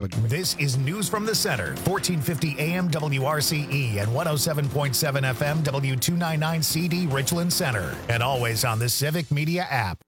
between. This is News from the Center, 1450 AM WRCE and 107.7 FM W299CD Richland Center, and always on the Civic Media app.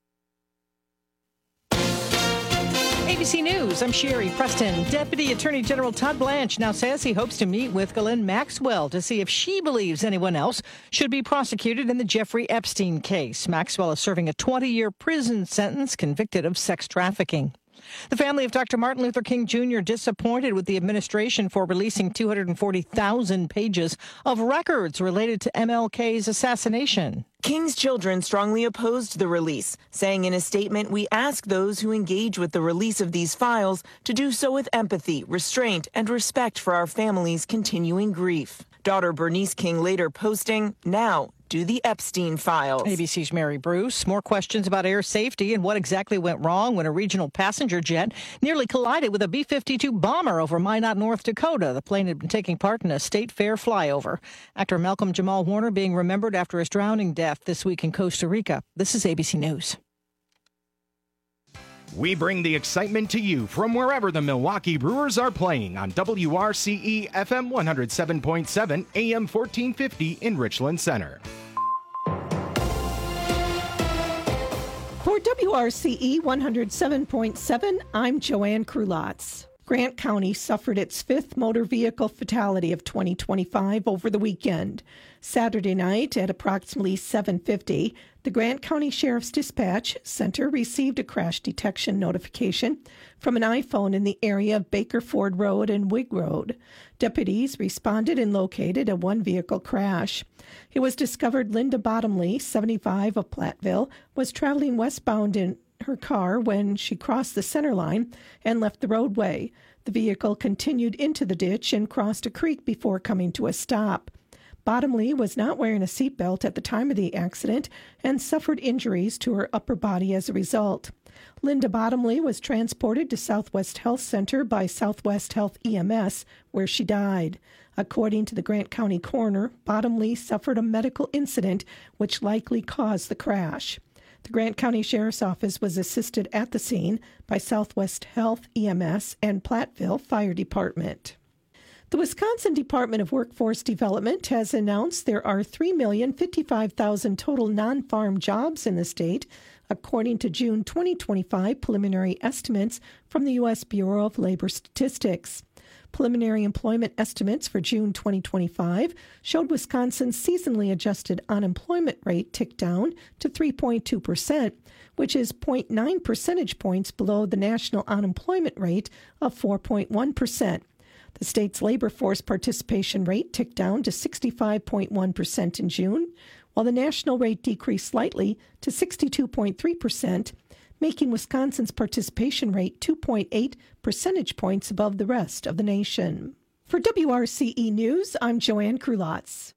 ABC News, I'm Sherry Preston. Deputy Attorney General Todd Blanche now says he hopes to meet with Ghislaine Maxwell to see if she believes anyone else should be prosecuted in the Jeffrey Epstein case. Maxwell is serving a 20-year prison sentence convicted of sex trafficking. The family of Dr. Martin Luther King Jr. disappointed with the administration for releasing 240,000 pages of records related to MLK's assassination. King's children strongly opposed the release, saying in a statement, "We ask those who engage with the release of these files to do so with empathy, restraint, and respect for our family's continuing grief." Daughter Bernice King later posting, "Now, do the Epstein files." ABC's Mary Bruce. More questions about air safety and what exactly went wrong when a regional passenger jet nearly collided with a B-52 bomber over Minot, North Dakota. The plane had been taking part in a state fair flyover. Actor Malcolm Jamal Warner being remembered after his drowning death this week in Costa Rica. This is ABC News. We bring the excitement to you from wherever the Milwaukee Brewers are playing on WRCE FM 107.7 AM 1450 in Richland Center. For WRCE 107.7, I'm Joanne Krulotz. Grant County suffered its fifth motor vehicle fatality of 2025 over the weekend. Saturday night at approximately 7:50, the Grant County Sheriff's Dispatch Center received a crash detection notification from an iPhone in the area of Baker Ford Road and Whig Road. Deputies responded and located a one-vehicle crash. It was discovered Linda Bottomley, 75 of Platteville, was traveling westbound in her car when she crossed the center line and left the roadway. The vehicle continued into the ditch and crossed a creek before coming to a stop. Bottomley was not wearing a seatbelt at the time of the accident and suffered injuries to her upper body as a result. Linda Bottomley was transported to Southwest Health Center by Southwest Health EMS, where she died. According to the Grant County coroner, Bottomley suffered a medical incident which likely caused the crash. The Grant County Sheriff's Office was assisted at the scene by Southwest Health EMS and Platteville Fire Department. The Wisconsin Department of Workforce Development has announced there are 3,055,000 total non-farm jobs in the state, according to June 2025 preliminary estimates from the U.S. Bureau of Labor Statistics. Preliminary employment estimates for June 2025 showed Wisconsin's seasonally adjusted unemployment rate ticked down to 3.2%, which is 0.9 percentage points below the national unemployment rate of 4.1%. The state's labor force participation rate ticked down to 65.1% in June, while the national rate decreased slightly to 62.3%, making Wisconsin's participation rate 2.8 percentage points above the rest of the nation. For WRCE News, I'm Joanne Krulotz.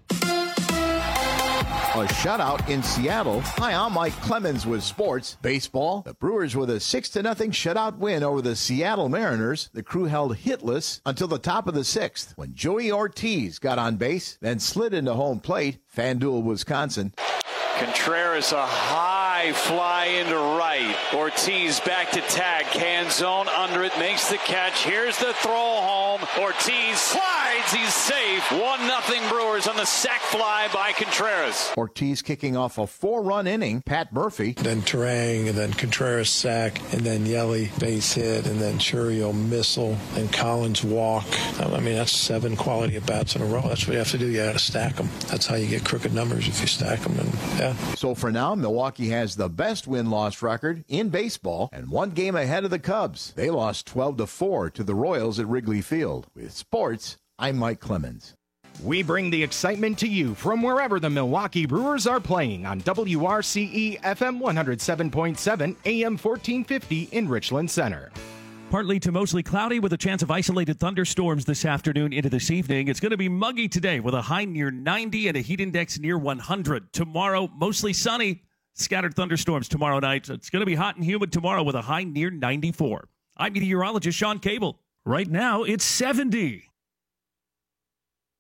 A shutout in Seattle. Hi, I'm Mike Clemens with sports. Baseball. The Brewers with a 6-0 shutout win over the Seattle Mariners. The crew held hitless until the top of the sixth when Joey Ortiz got on base, then slid into home plate. FanDuel, Wisconsin. Contreras a high fly into right. Ortiz back to tag. Can zone under it. Makes the catch. Here's the throw home. Ortiz slides. He's safe. 1-0 Brewers on the sac fly by Contreras. Ortiz kicking off a 4-run inning. Pat Murphy. Then Terang, and then Contreras sack, and then Yelly base hit, and then Churio missile, and Collins walk. I mean, that's 7 quality at bats in a row. That's what you have to do. You got to stack them. That's how you get crooked numbers if you stack them. And yeah. So for now, Milwaukee has the best win-loss record in baseball and 1 game ahead of the Cubs. They lost 12-4 to the Royals at Wrigley Field. With sports, I'm Mike Clemens. We bring the excitement to you from wherever the Milwaukee Brewers are playing on WRCE FM 107.7 AM 1450 in Richland Center. Partly to mostly cloudy with a chance of isolated thunderstorms this afternoon into this evening. It's going to be muggy today with a high near 90 and a heat index near 100. Tomorrow, mostly sunny, scattered thunderstorms tomorrow night. It's going to be hot and humid tomorrow with a high near 94. I'm meteorologist Sean Cable. Right now, it's 70.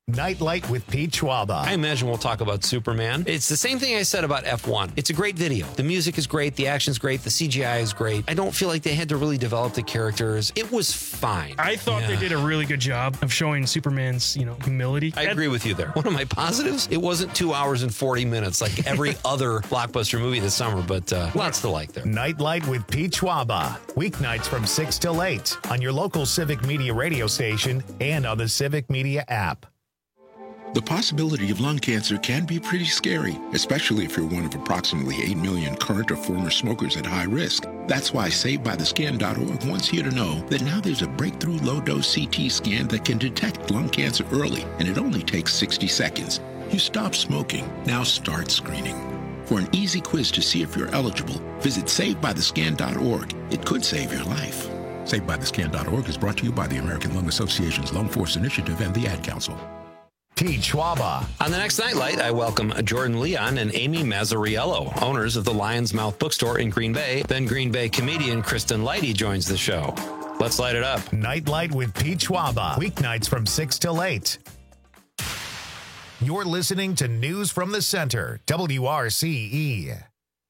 Nightlight with Pete Schwaba. I imagine we'll talk about Superman. It's the same thing I said about F1. It's a great video. The music is great. The action's great. The CGI is great. I don't feel like they had to really develop the characters. It was fine. I thought they did a really good job of showing Superman's, humility. I agree with you there. One of my positives, it wasn't 2 hours and 40 minutes like every other blockbuster movie this summer, but lots to like there. Nightlight with Pete Schwaba. Weeknights from 6 till 8 on your local Civic Media radio station and on the Civic Media app. The possibility of lung cancer can be pretty scary, especially if you're one of approximately 8 million current or former smokers at high risk. That's why SaveByTheScan.org wants you to know that now there's a breakthrough low-dose CT scan that can detect lung cancer early, and it only takes 60 seconds. You stop smoking, now start screening. For an easy quiz to see if you're eligible, visit SaveByTheScan.org. It could save your life. SaveByTheScan.org is brought to you by the American Lung Association's Lung Force Initiative and the Ad Council. Pete Schwaba. On the next Nightlight, I welcome Jordan Leon and Amy Mazzariello, owners of the Lion's Mouth Bookstore in Green Bay. Then Green Bay comedian Kristen Leidy joins the show. Let's light it up. Nightlight with Pete Schwaba. Weeknights from 6 till 8. You're listening to News from the Center, WRCE.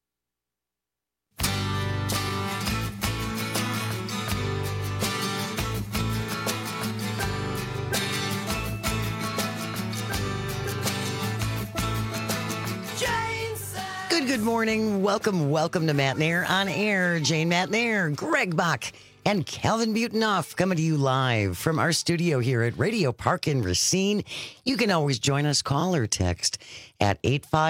Good morning. Welcome to Matt Nair on Air. Jane Matt Nair, Greg Bach, and Calvin Butonoff coming to you live from our studio here at Radio Park in Racine. You can always join us, call or text at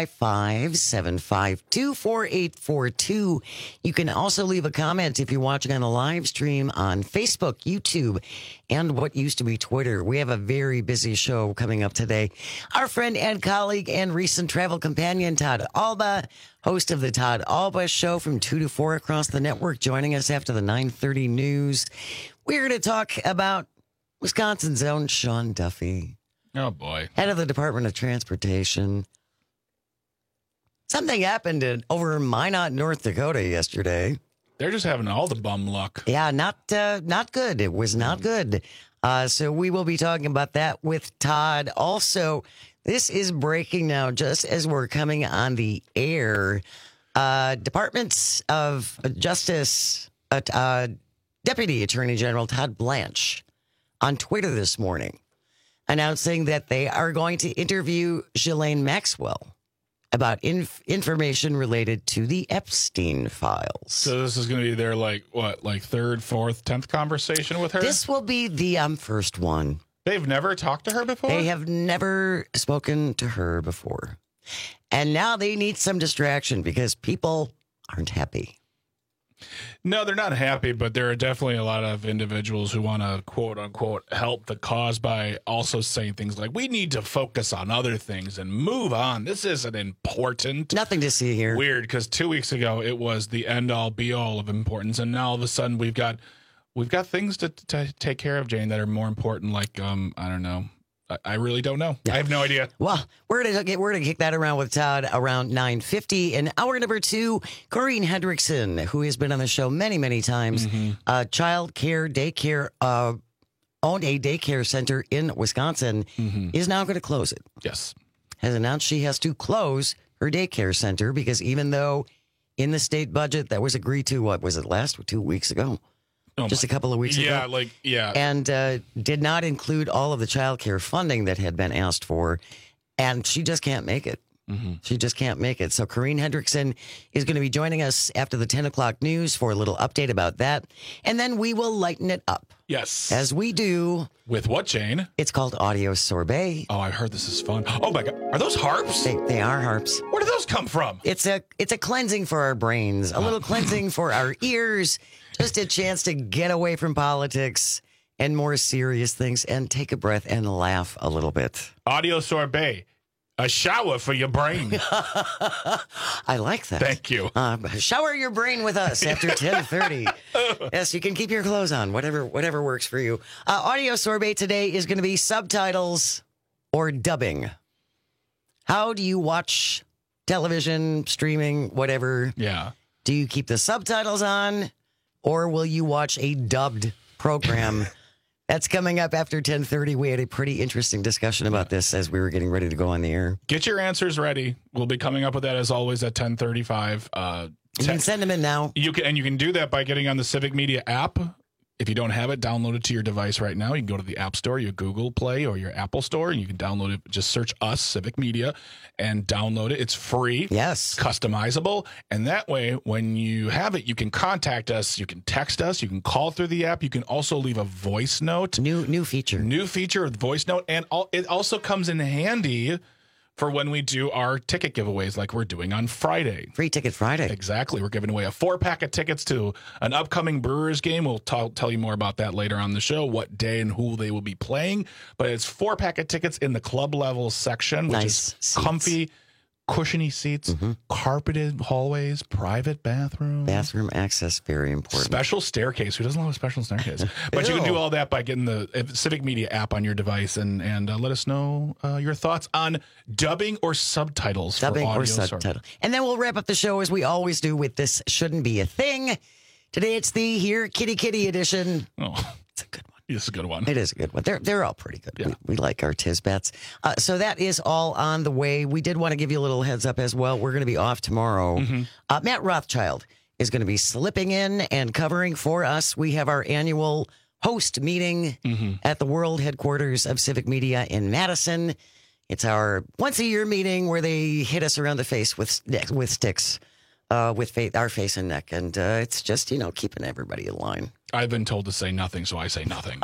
855-752-4842. You can also leave a comment if you're watching on a live stream on Facebook, YouTube, and what used to be Twitter. We have a very busy show coming up today. Our friend and colleague and recent travel companion, Todd Alba, host of the Todd Alba Show from 2 to 4 across the network, joining us after the 9:30 news. We're going to talk about Wisconsin's own Sean Duffy. Oh, boy. Head of the Department of Transportation. Something happened over Minot, North Dakota yesterday. They're just having all the bum luck. Yeah, not good. It was not good. So we will be talking about that with Todd. Also, this is breaking now just as we're coming on the air. Departments of Justice, Deputy Attorney General Todd Blanche on Twitter this morning announcing that they are going to interview Ghislaine Maxwell about information related to the Epstein files. So this is going to be their, third, fourth, 10th conversation with her? This will be the first one. They've never talked to her before? They have never spoken to her before. And now they need some distraction because people aren't happy. No, they're not happy, but there are definitely a lot of individuals who want to, quote unquote, help the cause by also saying things like, we need to focus on other things and move on. This isn't important. Nothing to see here. Weird, because 2 weeks ago it was the end all be all of importance. And now all of a sudden we've got things to take care of, Jane, that are more important. Like, I don't know. I really don't know. Yeah. I have no idea. Well, we're gonna kick that around with Todd around 9:50. In hour number 2, Corrine Hendrickson, who has been on the show many times, child care daycare, owned a daycare center in Wisconsin, is now going to close it. Yes, has announced she has to close her daycare center because even though in the state budget that was agreed to, what was it, 2 weeks ago? Just a couple of weeks ago. And did not include all of the child care funding that had been asked for. And she just can't make it. She just can't make it. So Corrine Hendrickson is going to be joining us after the 10 o'clock news for a little update about that. And then we will lighten it up. Yes. As we do. With what, Jane? It's called Audio Sorbet. Oh, I heard this is fun. Oh, my God. Are those harps? They are harps. Where do those come from? It's a cleansing for our brains, a little cleansing for our ears, just a chance to get away from politics and more serious things and take a breath and laugh a little bit. Audio Sorbet. A shower for your brain. I like that. Thank you. Shower your brain with us after 10:30. Yes, you can keep your clothes on, whatever works for you. Audio Sorbet today is going to be subtitles or dubbing. How do you watch television, streaming, whatever? Yeah. Do you keep the subtitles on, or will you watch a dubbed program That's coming up after 10:30. We had a pretty interesting discussion about this as we were getting ready to go on the air. Get your answers ready. We'll be coming up with that as always at 10:35. You can send them in now. You can do that by getting on the Civic Media app. If you don't have it, download it to your device right now. You can go to the App Store, your Google Play, or your Apple Store, and you can download it. Just search us, Civic Media, and download it. It's free. Yes. Customizable. And that way, when you have it, you can contact us. You can text us. You can call through the app. You can also leave a voice note. New feature. New feature with voice note. And it also comes in handy for when we do our ticket giveaways like we're doing on Friday. Free Ticket Friday. Exactly. We're giving away a 4-pack of tickets to an upcoming Brewers game. We'll tell you more about that later on the show, what day and who they will be playing. But it's 4-pack of tickets in the club level section, which is comfy, cushiony seats, carpeted hallways, private bathroom. Bathroom access, very important. Special staircase. Who doesn't love a special staircase? But you can do all that by getting the Civic Media app on your device and let us know your thoughts on dubbing or subtitles. Dubbing for audio or subtitle. And then we'll wrap up the show as we always do with This Shouldn't Be a Thing. Today it's the Here Kitty Kitty edition. Oh, it's a good one. It's a good one. It is a good one. They're all pretty good. Yeah. We like our Tisbets. So that is all on the way. We did want to give you a little heads up as well. We're going to be off tomorrow. Matt Rothschild is going to be slipping in and covering for us. We have our annual host meeting at the world headquarters of Civic Media in Madison. It's our once-a-year meeting where they hit us around the face with sticks. With our face and neck. And it's just, keeping everybody in line. I've been told to say nothing, so I say nothing.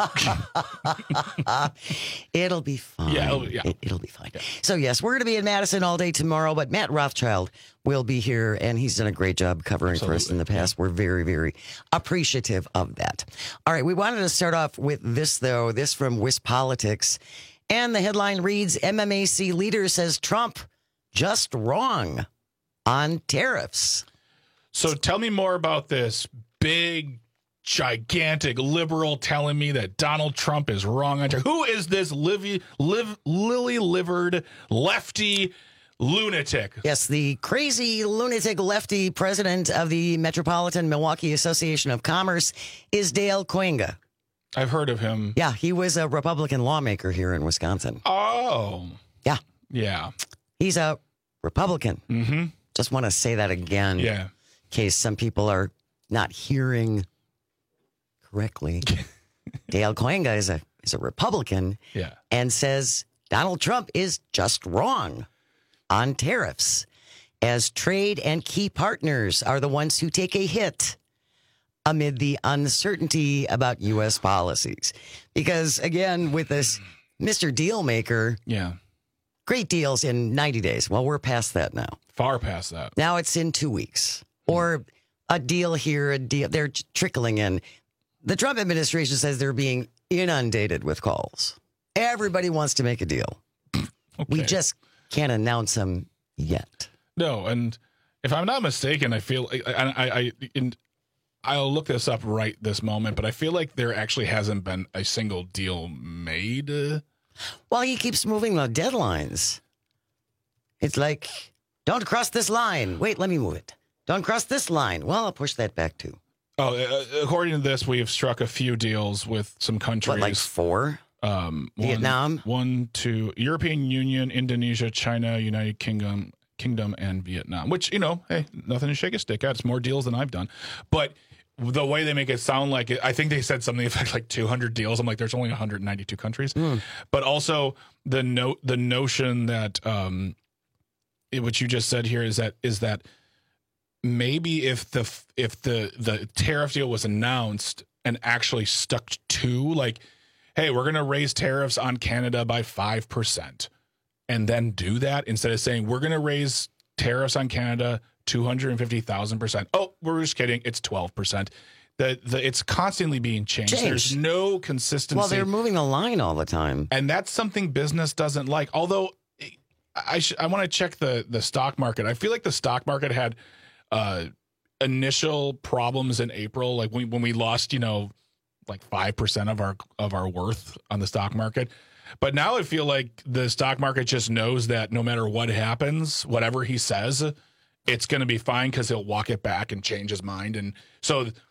It'll be fine. Yeah, it'll be fine. Yeah. So, yes, we're going to be in Madison all day tomorrow, but Matt Rothschild will be here, and he's done a great job covering for us in the past. We're very, very appreciative of that. All right, we wanted to start off with this, though. This from WisPolitics. And the headline reads, MMAC leader says Trump just wrong on tariffs. So tell me more about this big, gigantic liberal telling me that Donald Trump is wrong on tariffs. Who is this lily-livered lefty lunatic? Yes, the crazy lunatic lefty president of the Metropolitan Milwaukee Association of Commerce is Dale Koenga. I've heard of him. Yeah, he was a Republican lawmaker here in Wisconsin. Oh. Yeah. Yeah. He's a Republican. Mm-hmm. Just want to say that again. Yeah. In case some people are not hearing correctly. Dale Koenga is a Republican. Yeah. And says Donald Trump is just wrong on tariffs, as trade and key partners are the ones who take a hit amid the uncertainty about U.S. policies. Because, again, with this Mr. Dealmaker, great deals in 90 days. Well, we're past that now. Far past that. Now it's in 2 weeks. Or a deal here, a deal. They're trickling in. The Trump administration says they're being inundated with calls. Everybody wants to make a deal. Okay. We just can't announce them yet. No, and if I'm not mistaken, I feel I'll look this up right this moment, but I feel like there actually hasn't been a single deal made. Well, he keeps moving the deadlines. It's like, don't cross this line. Wait, let me move it. Don't cross this line. Well, I'll push that back too. Oh, according to this, we have struck a few deals with some countries. What, like 4? Vietnam? 1, 2, European Union, Indonesia, China, United Kingdom, and Vietnam. Which, hey, nothing to shake a stick at. It's more deals than I've done. But the way they make it sound like it, I think they said something like 200 deals. I'm like, there's only 192 countries. But also the notion that what you just said here is that maybe if the tariff deal was announced and actually stuck to, like, hey, we're going to raise tariffs on Canada by 5%, and then do that instead of saying we're going to raise tariffs on Canada 250,000%. Oh, we're just kidding. It's 12%. It's constantly being changed. There's no consistency. Well, they're moving the line all the time. And that's something business doesn't like. Although I want to check the stock market. I feel like the stock market had initial problems in April, like when we lost, like 5% of our worth on the stock market. But now I feel like the stock market just knows that no matter what happens, whatever he says, it's going to be fine because he'll walk it back and change his mind. And so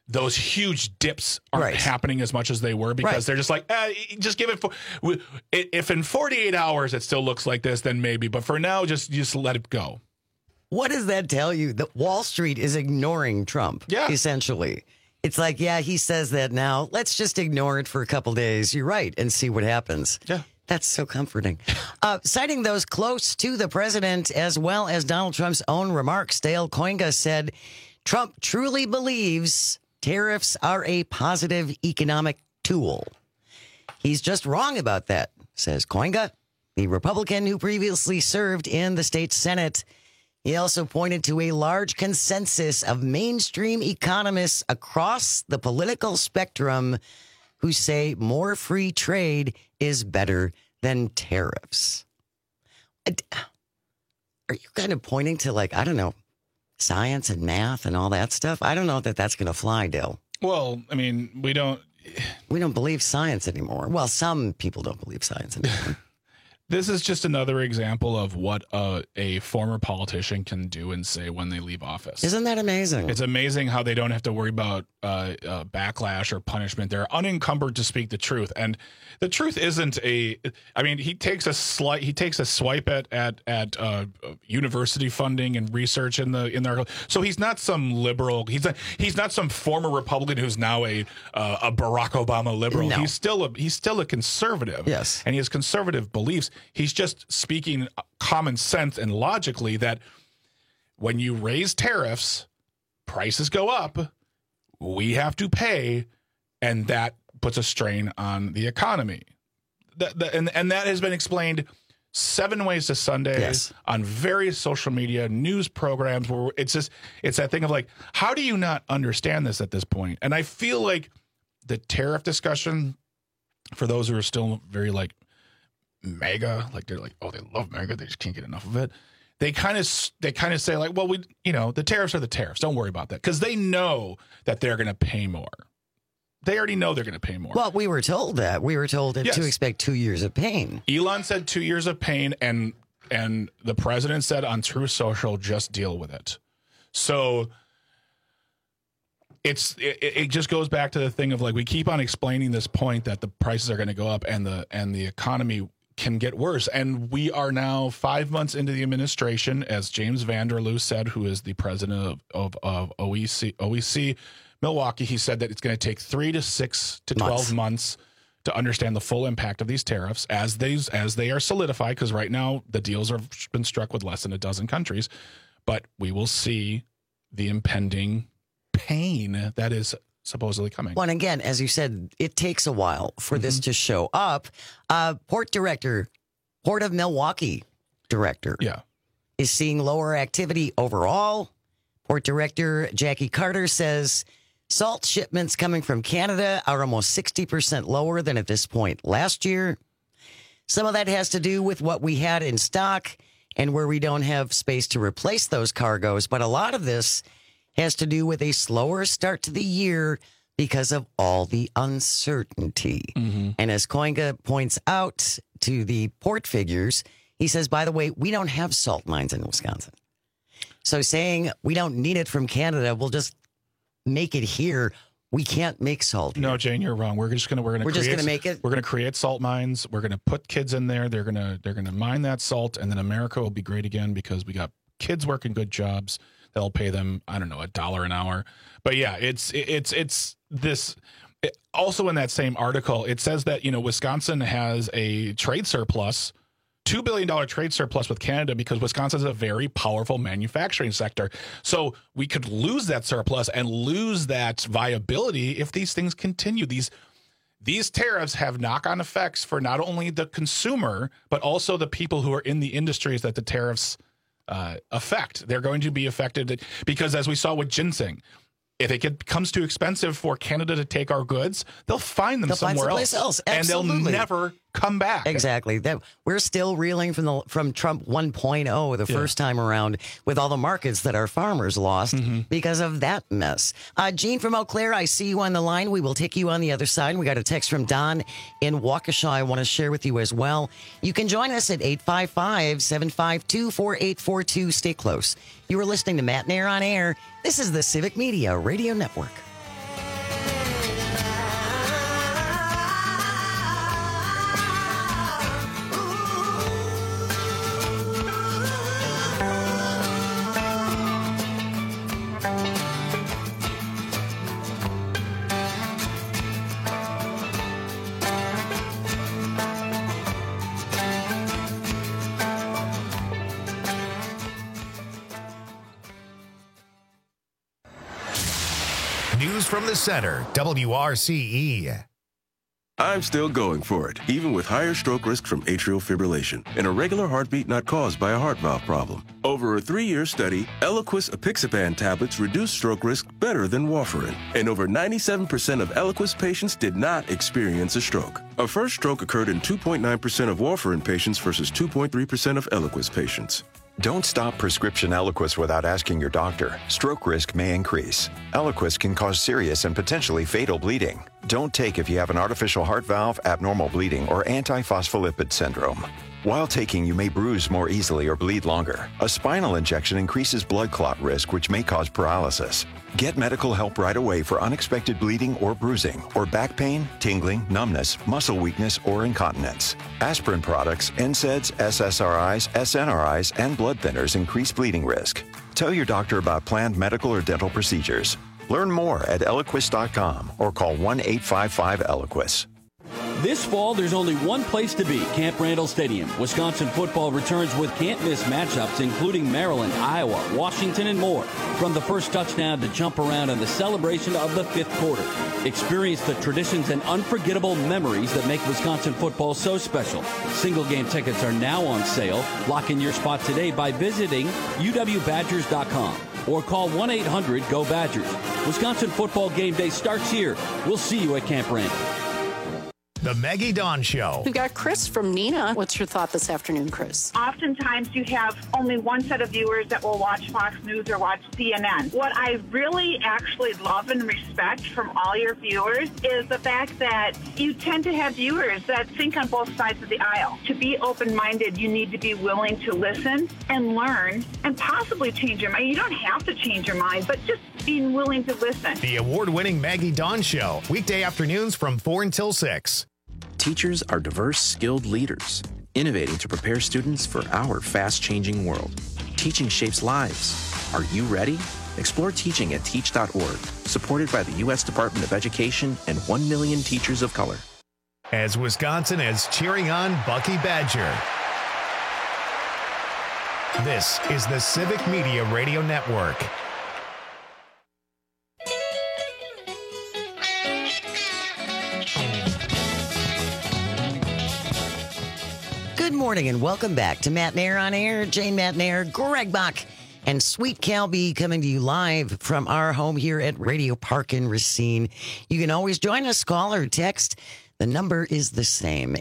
those huge dips aren't happening as much as they were because they're just like, just give it. If in 48 hours it still looks like this, then maybe. But for now, just let it go. What does that tell you? That Wall Street is ignoring Trump, essentially. It's like, yeah, he says that now. Let's just ignore it for a couple days. You're right, and see what happens. Yeah. That's so comforting. Citing those close to the president as well as Donald Trump's own remarks, Dale Koinga said Trump truly believes tariffs are a positive economic tool. He's just wrong about that, says Koinga, the Republican who previously served in the state Senate. He also pointed to a large consensus of mainstream economists across the political spectrum who say more free trade is better than tariffs. Are you kind of pointing to, like, I don't know, science and math and all that stuff? I don't know that that's going to fly, Dale. Well, I mean, we don't believe science anymore. Well, some people don't believe science anymore. This is just another example of what a former politician can do and say when they leave office. Isn't that amazing? It's amazing how they don't have to worry about backlash or punishment. They're unencumbered to speak the truth, and the truth isn't a. I mean, he takes a swipe at university funding and research in their. So he's not some liberal. He's not some former Republican who's now a Barack Obama liberal. No. He's still a conservative. Yes, and he has conservative beliefs. He's just speaking common sense and logically that when you raise tariffs, prices go up, we have to pay, and that puts a strain on the economy. And that has been explained 7 ways to Sunday on various social media news programs where it's that thing of like, how do you not understand this at this point? And I feel like the tariff discussion, for those who are still very like MAGA, like they're like, oh, they love MAGA, they just can't get enough of it. They kind of say like, well, the tariffs are the tariffs. Don't worry about that, because they know that they're going to pay more. They already know they're going to pay more. Well, we were told that. We were told to expect 2 years of pain. Elon said 2 years of pain, and the president said on Truth Social, just deal with it. So it just goes back to the thing of like, we keep on explaining this point that the prices are going to go up and the economy can get worse. And we are now 5 months into the administration, as James Vanderloo said, who is the president of OEC Milwaukee. He said that it's going to take 3 to 6 to 12 months to understand the full impact of these tariffs as they are solidified, because right now the deals have been struck with less than a dozen countries. But we will see the impending pain that is supposedly coming. Well, and again, as you said, it takes a while for this to show up. Port of Milwaukee director is seeing lower activity overall. Port director Jackie Carter says salt shipments coming from Canada are almost 60% lower than at this point last year. Some of that has to do with what we had in stock and where we don't have space to replace those cargoes. But a lot of this has to do with a slower start to the year because of all the uncertainty. Mm-hmm. And as Koinga points out to the port figures, he says, by the way, we don't have salt mines in Wisconsin. So saying we don't need it from Canada, we'll just make it here. We can't make salt here. No, Jane, you're wrong. We're just going to make it. We're going to create salt mines. We're going to put kids in there. They're going to mine that salt, and then America will be great again because we got kids working good jobs. They'll pay them, I don't know, $1 an hour. But yeah, it's this. Also in that same article, it says that, Wisconsin has a trade surplus, $2 billion trade surplus with Canada because Wisconsin is a very powerful manufacturing sector. So we could lose that surplus and lose that viability if these things continue. These tariffs have knock-on effects for not only the consumer, but also the people who are in the industries that the tariffs affect. They're going to be affected because, as we saw with ginseng, if it becomes too expensive for Canada to take our goods, they'll find them somewhere else. And they'll never come back. Exactly. We're still reeling from Trump 1.0 the first time around with all the markets that our farmers lost because of that mess. Gene from Eau Claire, I see you on the line. We will take you on the other side. We got a text from Don in Waukesha I want to share with you as well. You can join us at 855-752-4842. Stay close. You are listening to Matt and Air on Air. This is the Civic Media Radio Network. from the center, WRCE. I'm still going for it, even with higher stroke risk from atrial fibrillation, an irregular heartbeat not caused by a heart valve problem. Over a 3-year study, Eliquis apixaban tablets reduce stroke risk better than warfarin, and over 97% of Eliquis patients did not experience a stroke. A first stroke occurred in 2.9% of warfarin patients versus 2.3% of Eliquis patients. Don't stop prescription Eliquis without asking your doctor. Stroke risk may increase. Eliquis can cause serious and potentially fatal bleeding. Don't take if you have an artificial heart valve, abnormal bleeding, or antiphospholipid syndrome. While taking, you may bruise more easily or bleed longer. A spinal injection increases blood clot risk, which may cause paralysis. Get medical help right away for unexpected bleeding or bruising, or back pain, tingling, numbness, muscle weakness, or incontinence. Aspirin products, NSAIDs, SSRIs, SNRIs, and blood thinners increase bleeding risk. Tell your doctor about planned medical or dental procedures. Learn more at Eliquis.com or call 1-855-ELIQUIS. This fall, there's only one place to be, Camp Randall Stadium. Wisconsin football returns with can't-miss matchups, including Maryland, Iowa, Washington, and more. From the first touchdown to jump around and the celebration of the fifth quarter. Experience the traditions and unforgettable memories that make Wisconsin football so special. Single-game tickets are now on sale. Lock in your spot today by visiting uwbadgers.com or call 1-800-GO-BADGERS. Wisconsin football game day starts here. We'll see you at Camp Randall. The Maggie Dawn Show. We've got Chris from Neenah. What's your thought this afternoon, Chris? Oftentimes you have only one set of viewers that will watch Fox News or watch CNN. What I really actually love and respect from all your viewers is the fact that you tend to have viewers that think on both sides of the aisle. To be open-minded, you need to be willing to listen and learn and possibly change your mind. You don't have to change your mind, but just being willing to listen. The award-winning Maggie Dawn Show. Weekday afternoons from 4 until 6. Teachers are diverse, skilled leaders, innovating to prepare students for our fast-changing world. Teaching shapes lives. Are you ready? Explore teaching at teach.org, supported by the U.S. Department of Education and 1 million teachers of color. As Wisconsin is cheering on Bucky Badger. This is the Civic Media Radio Network. Good morning and welcome back to Matt Nair on Air. Jane Matt Nair, Greg Bach, and Sweet Calby coming to you live from our home here at Radio Park in Racine. You can always join us, call or text. The number is the same,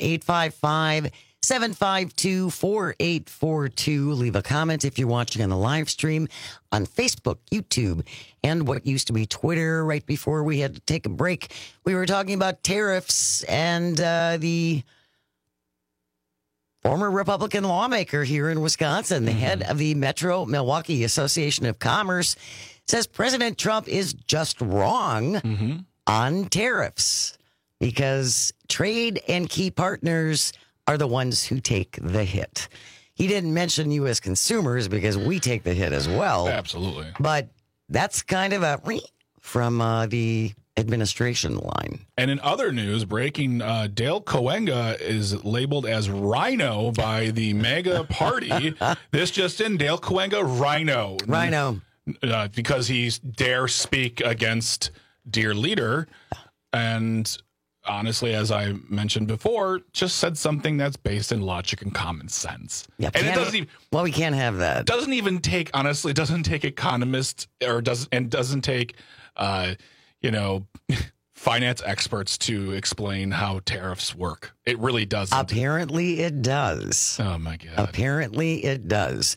855-752-4842. Leave a comment if you're watching on the live stream on Facebook, YouTube, and what used to be Twitter. Right before we had to take a break, we were talking about tariffs and the former Republican lawmaker here in Wisconsin, the head of the Metro Milwaukee Association of Commerce, says President Trump is just wrong on tariffs because trade and key partners are the ones who take the hit. He didn't mention U.S. consumers because we take the hit as well. Absolutely. But that's kind of a from the administration line. And in other news, breaking, Dale Coenga is labeled as rhino by the MAGA party. This just in, Dale Coenga, rhino. Because he dare speak against dear leader. And honestly, as I mentioned before, just said something that's based in logic and common sense. Yeah, and it doesn't even, well, we can't have that. Doesn't even take, honestly, doesn't take economists or doesn't take finance experts to explain how tariffs work. It really doesn't. Apparently it does. Oh, my God. Apparently it does.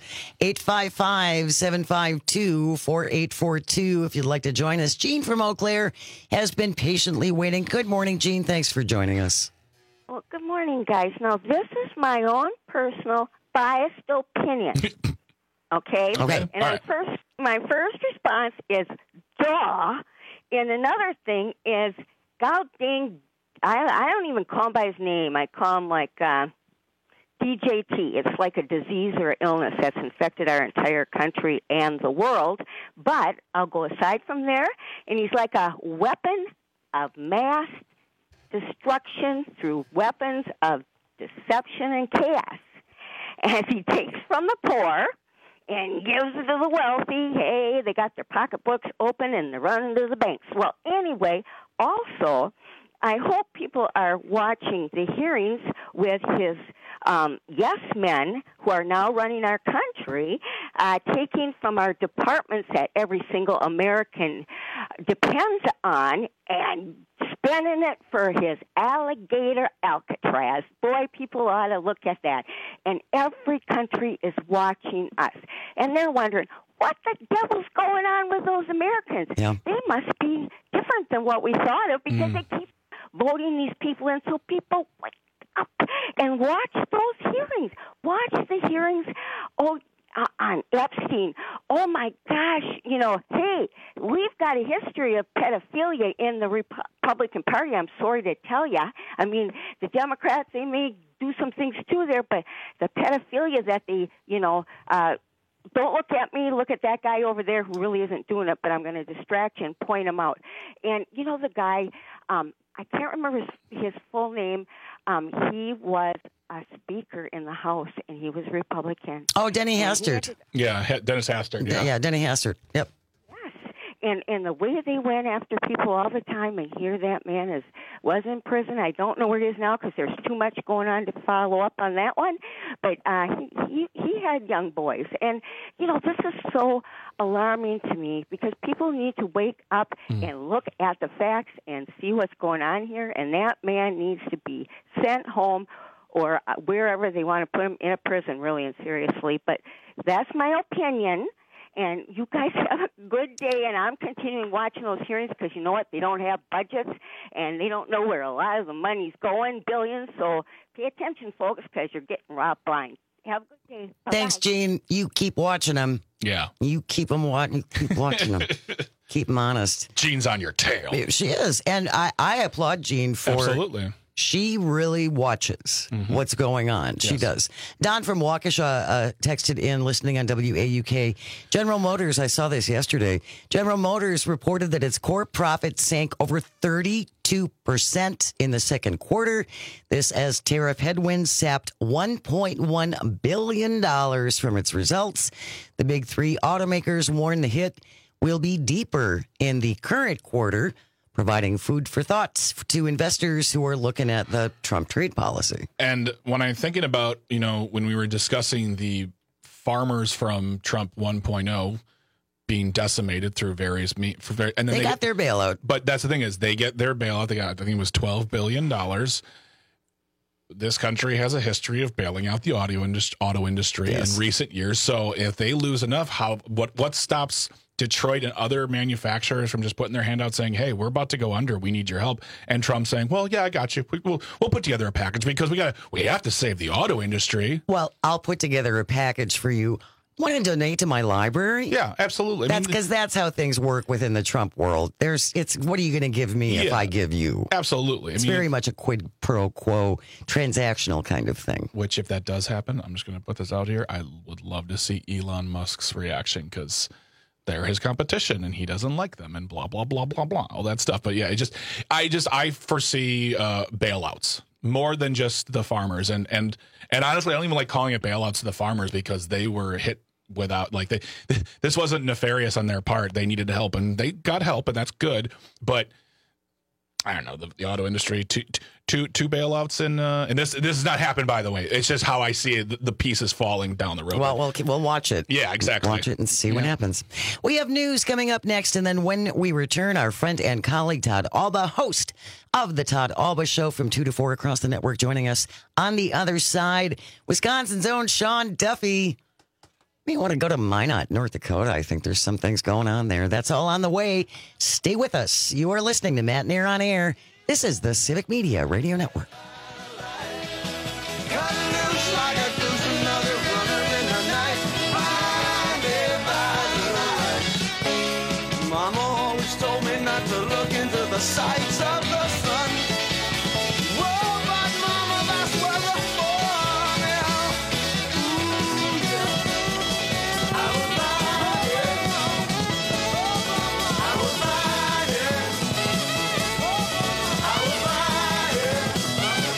855-752-4842 if you'd like to join us. Jean from Eau Claire has been patiently waiting. Good morning, Jean. Thanks for joining us. Well, good morning, guys. Now, this is my own personal biased opinion. Okay? Okay. And my first response is, duh. And another thing is, God dang, I don't even call him by his name. I call him like DJT. It's like a disease or illness that's infected our entire country and the world. But I'll go aside from there, and he's like a weapon of mass destruction through weapons of deception and chaos. And he takes from the poor and gives it to the wealthy. Hey, they got their pocketbooks open and they're running to the banks. Well, anyway, also, I hope people are watching the hearings with his yes men who are now running our country, taking from our departments that every single American depends on and spending it for his alligator Alcatraz. Boy, people ought to look at that. And every country is watching us. And they're wondering, what the devil's going on with those Americans? Yeah. They must be different than what we thought of because they keep voting these people in. So people wake up and watch those hearings. Watch the hearings on Epstein. Oh, my gosh. You know, hey, we've got a history of pedophilia in the Republican Party, I'm sorry to tell you. I mean, the Democrats, they may do some things too there, but the pedophilia that they, don't look at me, look at that guy over there who really isn't doing it, but I'm going to distract you and point him out. And, the guy, I can't remember his full name. He was a speaker in the House, and he was Republican. Oh, Denny Hastert. Yeah, Dennis Hastert. Yeah, Denny Hastert. Yep. And the way they went after people all the time, and here that man was in prison. I don't know where it is now because there's too much going on to follow up on that one. But he had young boys. And, this is so alarming to me because people need to wake up and look at the facts and see what's going on here. And that man needs to be sent home or wherever they want to put him in a prison, really and seriously. But that's my opinion. And you guys have a good day, and I'm continuing watching those hearings because you know what? They don't have budgets, and they don't know where a lot of the money's going, billions. So pay attention, folks, because you're getting robbed blind. Have a good day. Bye-bye. Thanks, Gene. You keep watching them. Yeah. You keep them watching. Keep watching them. Keep them honest. Jean's on your tail. She is, and I applaud Jean for absolutely. She really watches what's going on. She does. Don from Waukesha texted in, listening on WAUK. General Motors, I saw this yesterday. General Motors reported that its core profit sank over 32% in the second quarter. This as tariff headwinds sapped $1.1 billion from its results. The big three automakers warn the hit will be deeper in the current quarter, providing food for thoughts to investors who are looking at the Trump trade policy. And when I'm thinking about, when we were discussing the farmers from Trump 1.0 being decimated through various and then they got their bailout. But that's the thing is they get their bailout. They got, I think it was $12 billion. This country has a history of bailing out the auto industry in recent years. So if they lose enough, what stops Detroit and other manufacturers from just putting their hand out saying, hey, we're about to go under, we need your help? And Trump saying, well, yeah, I got you. We'll put together a package because we have to save the auto industry. Well, I'll put together a package for you. Want to donate to my library? Yeah, absolutely. That's because that's how things work within the Trump world. It's what are you going to give me if I give you? Absolutely. It's very much a quid pro quo transactional kind of thing. Which, if that does happen, I'm just going to put this out here. I would love to see Elon Musk's reaction because they're his competition and he doesn't like them and blah, blah, blah, blah, blah, all that stuff. But yeah, I foresee bailouts more than just the farmers. And honestly, I don't even like calling it bailouts to the farmers because they were hit without, this wasn't nefarious on their part. They needed help and they got help and that's good. But I don't know, the auto industry, two bailouts, and this has not happened, by the way. It's just how I see it. The pieces falling down the road. Well, we'll watch it. Yeah, exactly. Watch it and see what happens. We have news coming up next, and then when we return, our friend and colleague Todd Alba, host of the Todd Alba Show from 2 to 4 across the network, joining us on the other side. Wisconsin's own Sean Duffy. You want to go to Minot, North Dakota. I think there's some things going on there. That's all on the way. Stay with us. You are listening to Matt Nair on Air. This is the Civic Media Radio Network. Mama always told me not to look into the sights of the sun. Whoa, but Mama, that's where the fun is. Ooh, yeah. I was lying. I was lying. I was lying.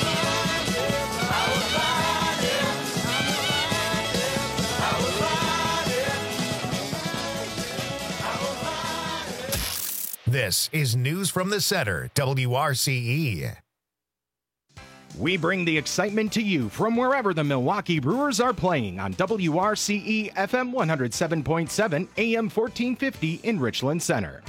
This is News from the Center, WRCE. We bring the excitement to you from wherever the Milwaukee Brewers are playing on WRCE FM 107.7 AM 1450 in Richland Center.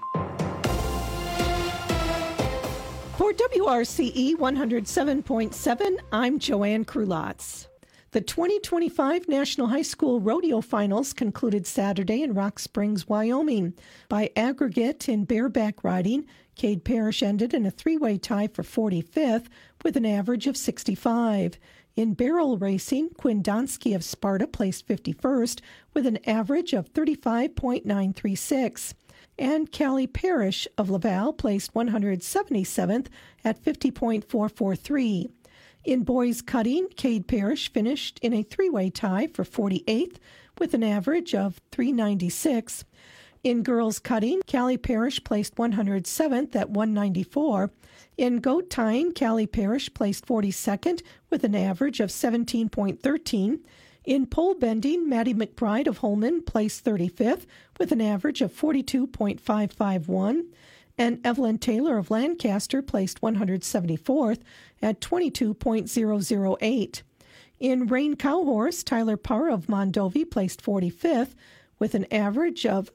For WRCE 107.7, I'm Joanne Krulotz. The 2025 National High School Rodeo Finals concluded Saturday in Rock Springs, Wyoming. By aggregate in bareback riding, Cade Parrish ended in a three-way tie for 45th with an average of 65. In barrel racing, Quinn Donsky of Sparta placed 51st with an average of 35.936. And Callie Parrish of Laval placed 177th at 50.443. In boys cutting, Cade Parrish finished in a three-way tie for 48th with an average of 396. In girls cutting, Callie Parrish placed 107th at 194. In goat tying, Callie Parrish placed 42nd with an average of 17.13. In pole bending, Maddie McBride of Holman placed 35th with an average of 42.551. And Evelyn Taylor of Lancaster placed 174th at 22.008. In rein cow horse, Tyler Parr of Mondovi placed 45th with an average of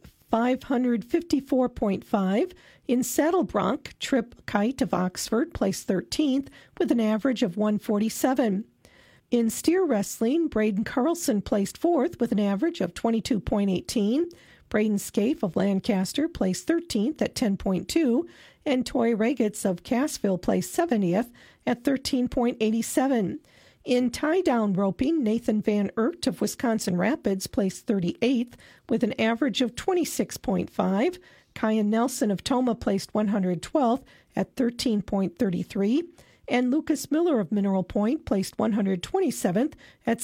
554.5. In saddle bronc, Trip Kite of Oxford placed 13th with an average of 147. In steer wrestling, Braden Carlson placed 4th with an average of 22.18. Braden Scaife of Lancaster placed 13th at 10.2, and Toy Regitz of Cassville placed 70th at 13.87. In tie-down roping, Nathan Van Ert of Wisconsin Rapids placed 38th with an average of 26.5. Kyan Nelson of Toma placed 112th at 13.33. And Lucas Miller of Mineral Point placed 127th at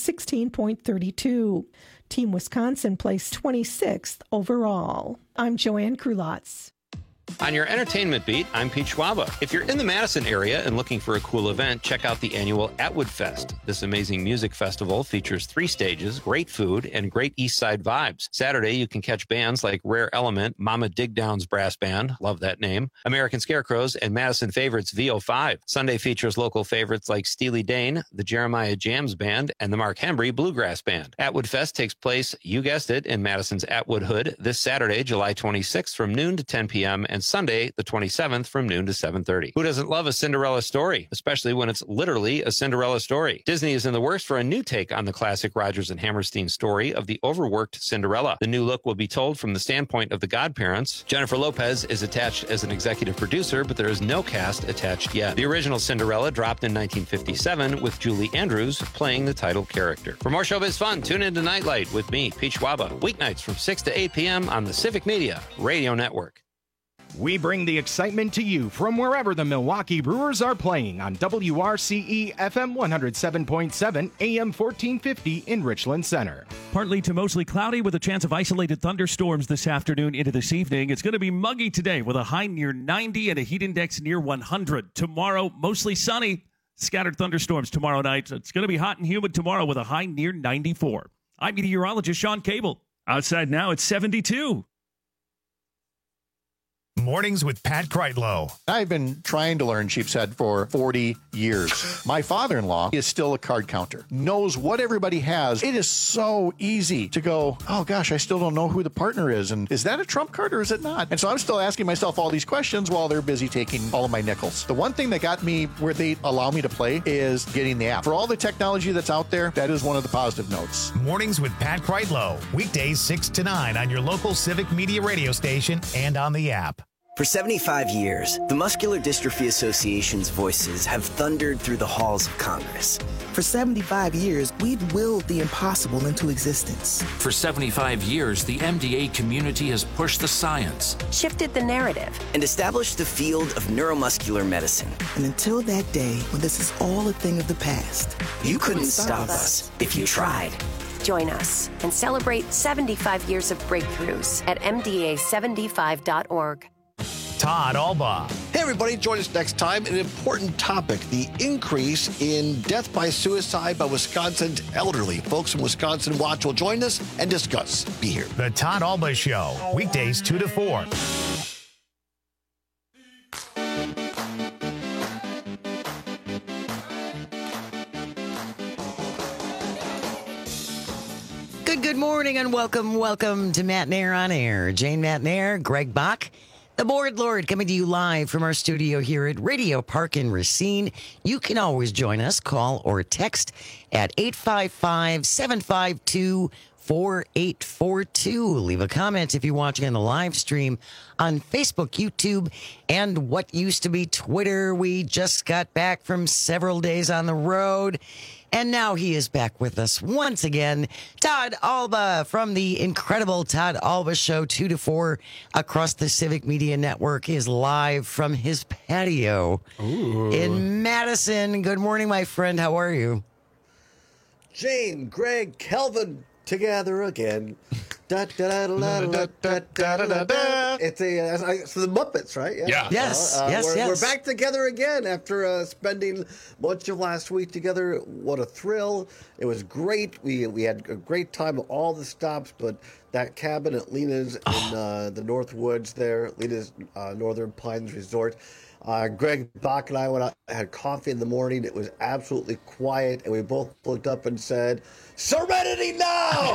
16.32. Team Wisconsin placed 26th overall. I'm Joanne Krulotz. On your entertainment beat, I'm Pete Schwaba. If you're in the Madison area and looking for a cool event, check out the annual Atwood Fest. This amazing music festival features 3 stages, great food, and great East Side vibes. Saturday, you can catch bands like Rare Element, Mama Digdown's Brass Band, love that name, American Scarecrows, and Madison favorites VO5. Sunday features local favorites like Steely Dan, the Jeremiah Jams Band, and the Mark Hembry Bluegrass Band. Atwood Fest takes place, you guessed it, in Madison's Atwood Hood this Saturday, July 26th from noon to 10 p.m., and Sunday, the 27th, from noon to 7:30. Who doesn't love a Cinderella story, especially when it's literally a Cinderella story? Disney is in the works for a new take on the classic Rodgers and Hammerstein story of the overworked Cinderella. The new look will be told from the standpoint of the godparents. Jennifer Lopez is attached as an executive producer, but there is no cast attached yet. The original Cinderella dropped in 1957 with Julie Andrews playing the title character. For more showbiz fun, tune into Nightlight with me, Pete Schwaba, weeknights from 6 to 8 p.m. on the Civic Media Radio Network. We bring the excitement to you from wherever the Milwaukee Brewers are playing on WRCE FM 107.7 AM 1450 in Richland Center. Partly to mostly cloudy with a chance of isolated thunderstorms this afternoon into this evening. It's going to be muggy today with a high near 90 and a heat index near 100. Tomorrow, mostly sunny, scattered thunderstorms tomorrow night. It's going to be hot and humid tomorrow with a high near 94. I'm meteorologist Sean Cable. Outside now, it's 72. Mornings with Pat Kreitlow. I've been trying to learn sheep's head for 40 years. My father-in-law is still a card counter, knows what everybody has. It is so easy to go, oh gosh, I still don't know who the partner is. And is that a trump card or is it not? And so I'm still asking myself all these questions while they're busy taking all of my nickels. The one thing that got me where they allow me to play is getting the app. For all the technology that's out there, that is one of the positive notes. Mornings with Pat Kreitlow. Weekdays 6 to 9 on your local Civic Media radio station and on the app. For 75 years, the Muscular Dystrophy Association's voices have thundered through the halls of Congress. For 75 years, we've willed the impossible into existence. For 75 years, the MDA community has pushed the science, shifted the narrative, and established the field of neuromuscular medicine. And until that day when this is all a thing of the past, you couldn't stop us if you tried. Join us and celebrate 75 years of breakthroughs at MDA75.org. Todd Albaugh. Hey, everybody, join us next time. An important topic, the increase in death by suicide by Wisconsin's elderly. Folks from Wisconsin Watch will join us and discuss. Be here. The Todd Albaugh Show, weekdays 2 to 4. good morning and welcome to Matt Nair on Air. Jane Matt Nair, Greg Bach, the Board Lord, coming to you live from our studio here at Radio Park in Racine. You can always join us, call or text at 855-752-4842. Leave a comment if you're watching on the live stream on Facebook, YouTube, and what used to be Twitter. We just got back from several days on the road. And now he is back with us once again. Todd Alba from the incredible Todd Alba Show, 2 to 4 across the Civic Media Network, is live from his patio in Madison. Good morning, my friend. How are you? Jane, Greg, Kelvin, together again. It's the Muppets, right? Yeah. Yes. We're back together again after spending much of last week together. What a thrill. It was great. We had a great time at all the stops, but that cabin at Lena's in the North Woods there, Lena's Northern Pines Resort. Greg Bach and I went out, had coffee in the morning. It was absolutely quiet, and we both looked up and said, "Serenity now!"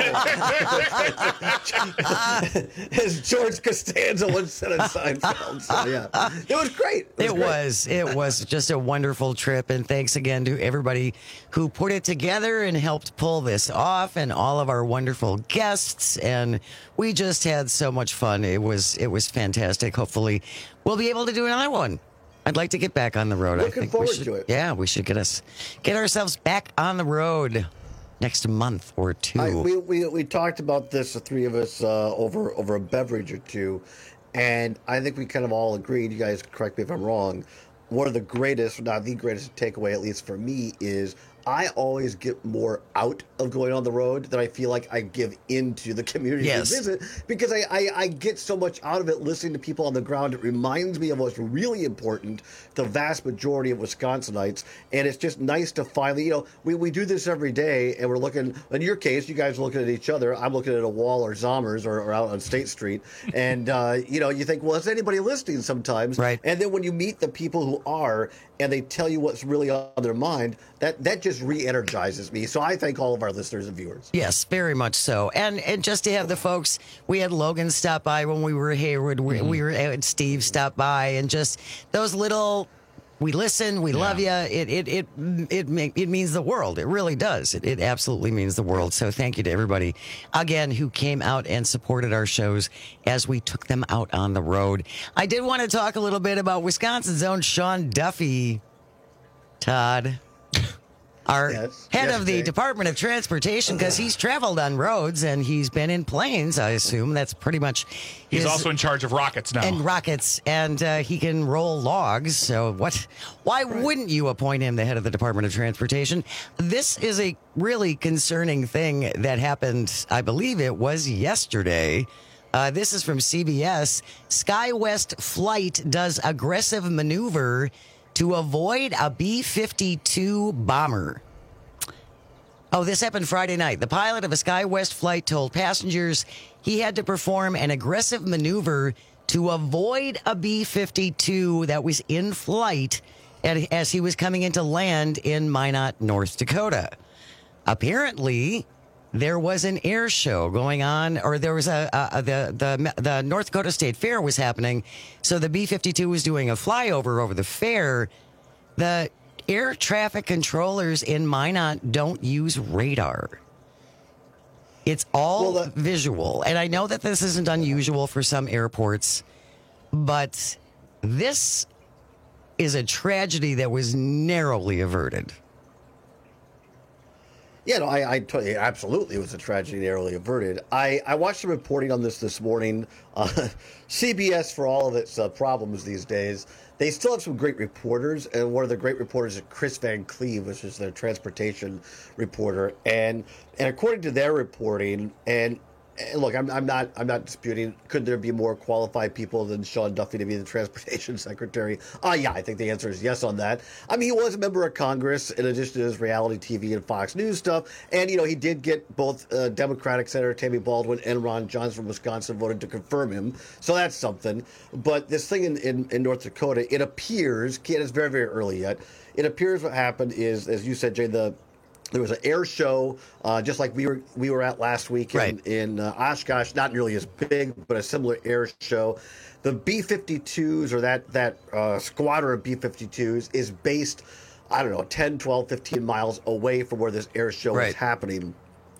As George Costanza once said in Seinfeld. So, yeah, it was great. It was just a wonderful trip, and thanks again to everybody who put it together and helped pull this off, and all of our wonderful guests. And we just had so much fun. It was fantastic. Hopefully, we'll be able to do another one. I'd like to get back on the road. Looking forward to it. Yeah, we should get ourselves back on the road next month or two. We talked about this, the three of us, over a beverage or two, and I think we kind of all agreed. You guys correct me if I'm wrong. One of the greatest, not the greatest takeaway, at least for me, is I always get more out of going on the road than I feel like I give into the community to visit, because I get so much out of it listening to people on the ground. It reminds me of what's really important to the vast majority of Wisconsinites, and it's just nice to finally, we do this every day, and we're looking, in your case, you guys are looking at each other, I'm looking at a wall or Zommers or out on State Street, and, you think, well, is anybody listening sometimes? Right. And then when you meet the people who are, and they tell you what's really on their mind, that just re-energizes me. So I thank all of our listeners and viewers. Yes, very much so. And just to have the folks, we had Logan stop by when we were at Hayward. We were at Steve stop by, and just those little, we listen, we love you. It means the world. It really does. It absolutely means the world. So thank you to everybody again who came out and supported our shows as we took them out on the road. I did want to talk a little bit about Wisconsin's own Sean Duffy, Todd. Our head of the Department of Transportation, because he's traveled on roads and he's been in planes, I assume. That's pretty much He's also in charge of rockets now. And rockets, and he can roll logs. So why wouldn't you appoint him the head of the Department of Transportation? This is a really concerning thing that happened, I believe it was yesterday. This is from CBS. SkyWest flight does aggressive maneuver to avoid a B-52 bomber. Oh, this happened Friday night. The pilot of a SkyWest flight told passengers he had to perform an aggressive maneuver to avoid a B-52 that was in flight as he was coming into land in Minot, North Dakota. Apparently, there was an air show going on, or there was the North Dakota State Fair was happening. So the B-52 was doing a flyover over the fair. The air traffic controllers in Minot don't use radar. It's all visual. And I know that this isn't unusual for some airports, but this is a tragedy that was narrowly averted. Yeah, no, I totally, absolutely, it was a tragedy narrowly averted. I watched some reporting on this morning. CBS, for all of its problems these days, they still have some great reporters, and one of the great reporters is Chris Van Cleve, which is their transportation reporter. And according to their reporting, and look, I'm not disputing. Could there be more qualified people than Sean Duffy to be the transportation secretary? Yeah, I think the answer is yes on that. I mean, he was a member of Congress in addition to his reality TV and Fox News stuff, and he did get both Democratic Senator Tammy Baldwin and Ron Johnson from Wisconsin voted to confirm him, so that's something. But this thing in North Dakota, it appears, it's very, very early yet. It appears what happened is, as you said, Jay, the There was an air show, just like we were at last week in Oshkosh. Not nearly as big, but a similar air show. The B-52s, or that squadron of B-52s, is based, 10, 12, 15 miles away from where this air show is happening.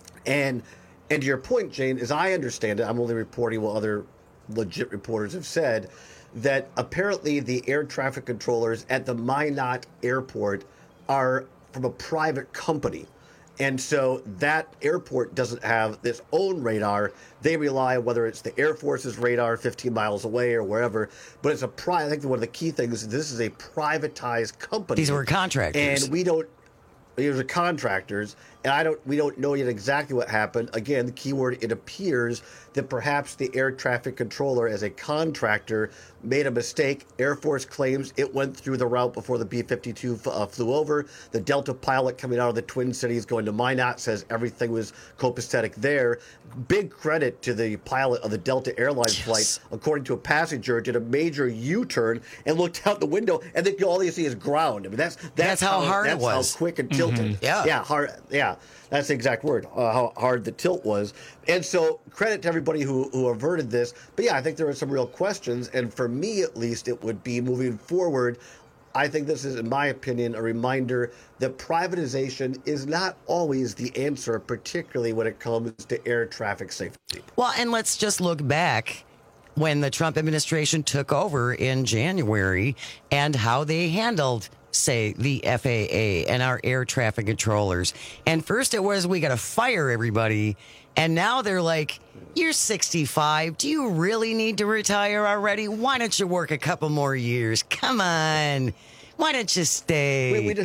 And to your point, Jane, as I understand it, I'm only reporting what other legit reporters have said, that apparently the air traffic controllers at the Minot Airport are from a private company. And so that airport doesn't have its own radar. They rely, whether it's the Air Force's radar 15 miles away or wherever, but it's I think one of the key things is this is a privatized company. These were contractors. And these are contractors, and we don't know yet exactly what happened. Again, the keyword, it appears that perhaps the air traffic controller as a contractor made a mistake. Air Force claims it went through the route before the B-52 flew over. The Delta pilot coming out of the Twin Cities going to Minot says everything was copacetic there. Big credit to the pilot of the Delta Airlines flight. According to a passenger, did a major U-turn and looked out the window, and then all you see is ground. I mean, that's how hard it was. How quick and tilted. Hard. Yeah. That's the exact word, how hard the tilt was. And so credit to everybody who averted this. But yeah, I think there are some real questions. And for me, at least, it would be moving forward. I think this is, in my opinion, a reminder that privatization is not always the answer, particularly when it comes to air traffic safety. Well, and let's just look back when the Trump administration took over in January and how they handled, say, the FAA and our air traffic controllers. And first it was, we got to fire everybody. And now they're like, you're 65. Do you really need to retire already? Why don't you work a couple more years? Come on. Why don't you stay?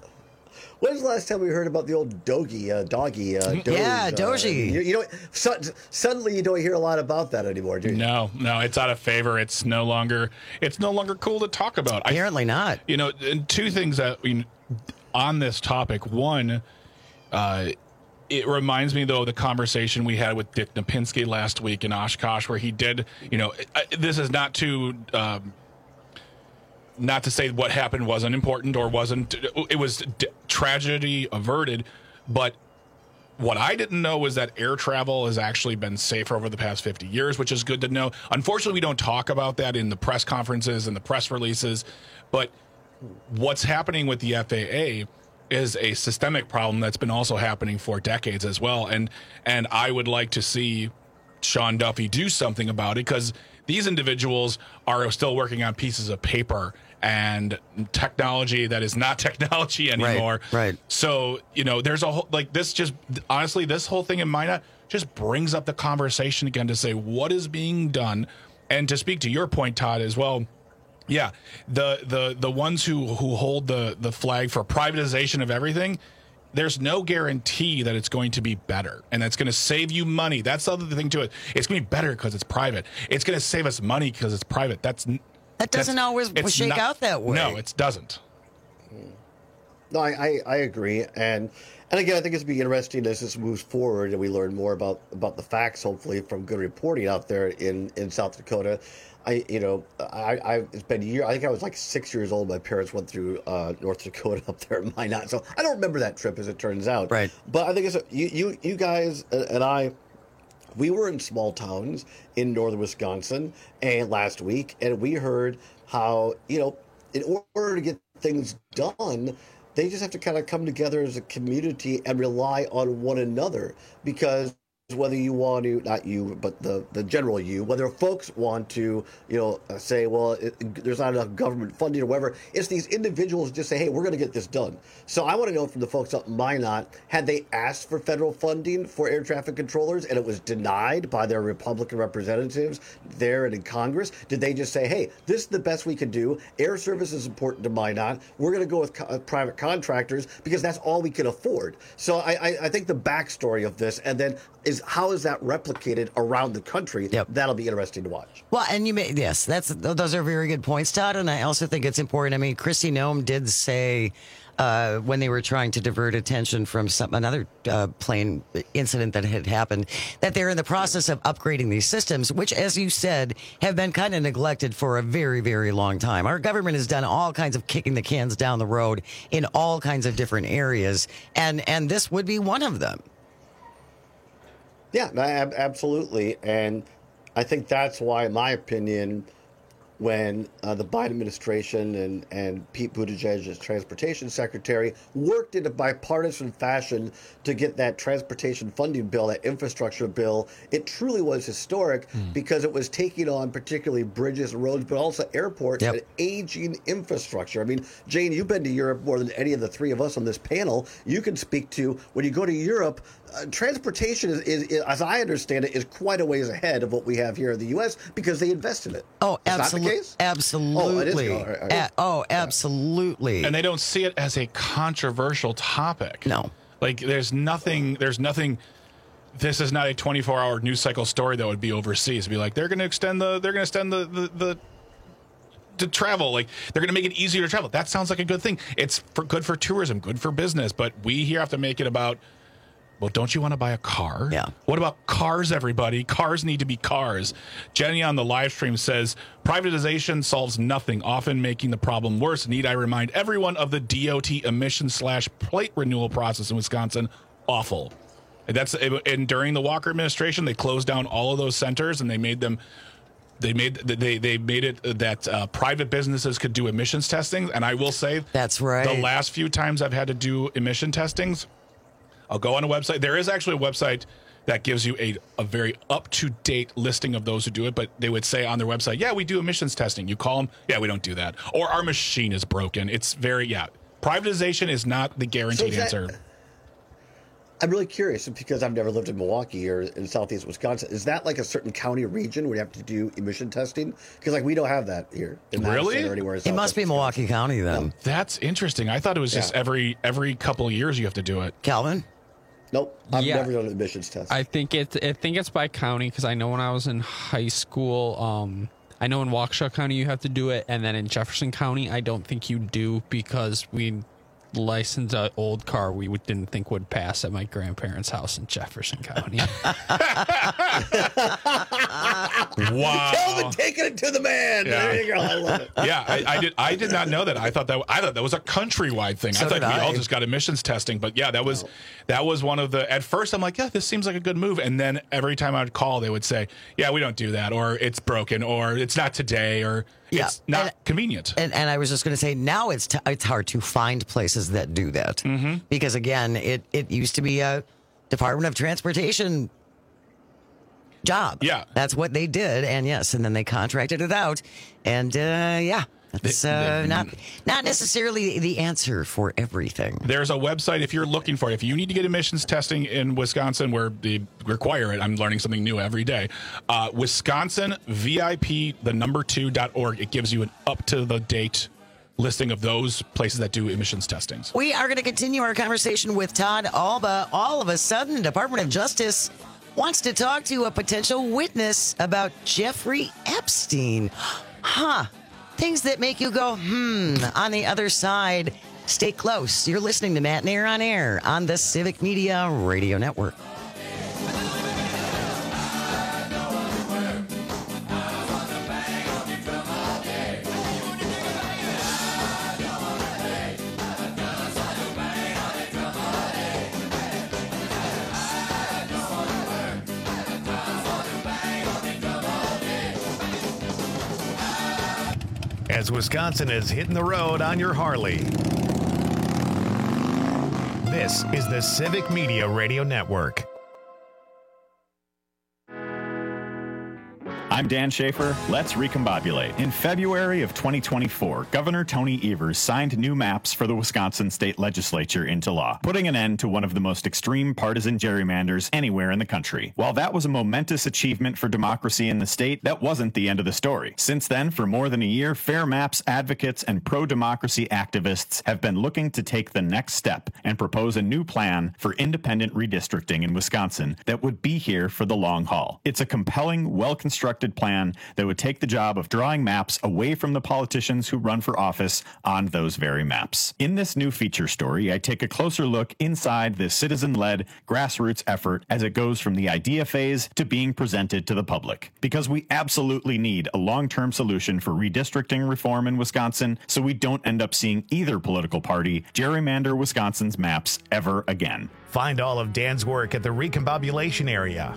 When's the last time we heard about the old doggy? Doge? Yeah, Doji. Suddenly you don't hear a lot about that anymore, do you? No, it's out of favor. It's no longer cool to talk about. Apparently not. And two things that on this topic. One, it reminds me, though, of the conversation we had with Dick Napinski last week in Oshkosh, where he did, this is not to say what happened wasn't important or wasn't, it was tragedy averted, but what I didn't know was that air travel has actually been safer over the past 50 years, which is good to know. Unfortunately, we don't talk about that in the press conferences and the press releases, but what's happening with the FAA is a systemic problem that's been also happening for decades as well. And I would like to see Sean Duffy do something about it, because these individuals are still working on pieces of paper and technology that is not technology anymore. Right. So, there's a whole, honestly, this whole thing in Minot just brings up the conversation again to say what is being done. And to speak to your point, Todd, as well, yeah, the ones who hold the flag for privatization of everything, there's no guarantee that it's going to be better and that's going to save you money. That's the other thing to it. It's going to be better because it's private. It's going to save us money because it's private. That doesn't always shake out that way. No, it doesn't. No, I agree. And again, I think it's going to be interesting as this moves forward and we learn more about the facts, hopefully, from good reporting out there in South Dakota. It's been a year. I think I was like 6 years old. My parents went through North Dakota up there in Minot, so I don't remember that trip, as it turns out. Right. But I think you guys and I, we were in small towns in northern Wisconsin and last week, and we heard how in order to get things done, they just have to kind of come together as a community and rely on one another, because whether you want to, not you, but the general you, whether folks want to, say, well, there's not enough government funding or whatever, it's these individuals just say, hey, we're going to get this done. So I want to know from the folks up in Minot, had they asked for federal funding for air traffic controllers and it was denied by their Republican representatives there and in Congress? Did they just say, hey, this is the best we can do. Air service is important to Minot. We're going to go with private contractors because that's all we can afford. So I think the backstory of this, and then how is that replicated around the country? Yep. That'll be interesting to watch. Well, and those are very good points, Todd. And I also think it's important. I mean, Kristi Noem did say when they were trying to divert attention from another plane incident that had happened, that they're in the process of upgrading these systems, which, as you said, have been kind of neglected for a very, very long time. Our government has done all kinds of kicking the cans down the road in all kinds of different areas, and this would be one of them. Yeah, absolutely. And I think that's why, in my opinion, when the Biden administration and Pete Buttigieg as transportation secretary worked in a bipartisan fashion to get that transportation funding bill, that infrastructure bill, it truly was historic because it was taking on particularly bridges and roads, but also airports and aging infrastructure. I mean, Jane, you've been to Europe more than any of the three of us on this panel. You can speak to when you go to Europe, transportation is, as I understand it, is quite a ways ahead of what we have here in the U.S. because they invest in it. Oh, absolutely. Absolutely. Absolutely. And they don't see it as a controversial topic. No. Like there's nothing, this is not a 24-hour news cycle story that would be overseas. It'd be like, they're going to extend the to travel. Like they're going to make it easier to travel. That sounds like a good thing. It's good for tourism, good for business. But we here have to make it about, well, don't you want to buy a car? Yeah. What about cars, everybody? Cars need to be cars. Jenny on the live stream says, privatization solves nothing, often making the problem worse. Need I remind everyone of the DOT emission/plate renewal process in Wisconsin? Awful. And during the Walker administration, they closed down all of those centers and they made them. They made it that private businesses could do emissions testing. And I will say, that's right. The last few times I've had to do emission testings, I'll go on a website. There is actually a website that gives you a very up-to-date listing of those who do it, but they would say on their website, yeah, we do emissions testing. You call them, yeah, we don't do that. Or our machine is broken. It's privatization is not the guaranteed answer. I'm really curious because I've never lived in Milwaukee or in southeast Wisconsin. Is that like a certain county or region where you have to do emission testing? Because we don't have that here. Really? Or anywhere it must be Milwaukee County then. Oh, that's interesting. I thought it was just every couple of years you have to do it. Calvin? Nope, I've never done an emissions test. I think it's by county because I know when I was in high school, I know in Waukesha County you have to do it, and then in Jefferson County I don't think you do because we licensed an old car we didn't think would pass at my grandparents' house in Jefferson County. Wow! Kelvin taking it to the man. Yeah. There you go. I love it. Yeah, I did not know that. I thought that was a countrywide thing. So I thought did we I. all just got emissions testing, but yeah, that was one of the. At first, I'm like, yeah, this seems like a good move, and then every time I'd call, they would say, yeah, we don't do that, or it's broken, or it's not today, or it's not convenient. And I was just going to say, now it's hard to find places that do that because again, it used to be a Department of Transportation job. Yeah, that's what they did, and and then they contracted it out, and it's not necessarily the answer for everything. There's a website if you're looking for it. If you need to get emissions testing in Wisconsin, where they require it, I'm learning something new every day. Wisconsin VIP 2.org. It gives you an up to the date listing of those places that do emissions testings. We are going to continue our conversation with Todd Alba. All of a sudden, the Department of Justice wants to talk to a potential witness about Jeffrey Epstein. Things that make you go, on the other side. Stay close. You're listening to Matt and Air on Air on the Civic Media Radio Network. As Wisconsin is hitting the road on your Harley. This is the Civic Media Radio Network. I'm Dan Schaefer. Let's recombobulate. In February of 2024, Governor Tony Evers signed new maps for the Wisconsin state legislature into law, putting an end to one of the most extreme partisan gerrymanders anywhere in the country. While that was a momentous achievement for democracy in the state, that wasn't the end of the story. Since then, for more than a year, Fair Maps advocates and pro-democracy activists have been looking to take the next step and propose a new plan for independent redistricting in Wisconsin that would be here for the long haul. It's a compelling, well-constructed scripted plan that would take the job of drawing maps away from the politicians who run for office on those very maps. In this new feature story, I take a closer look inside this citizen-led grassroots effort as it goes from the idea phase to being presented to the public. Because we absolutely need a long-term solution for redistricting reform in Wisconsin so we don't end up seeing either political party gerrymander Wisconsin's maps ever again. Find all of Dan's work at the Recombobulation area.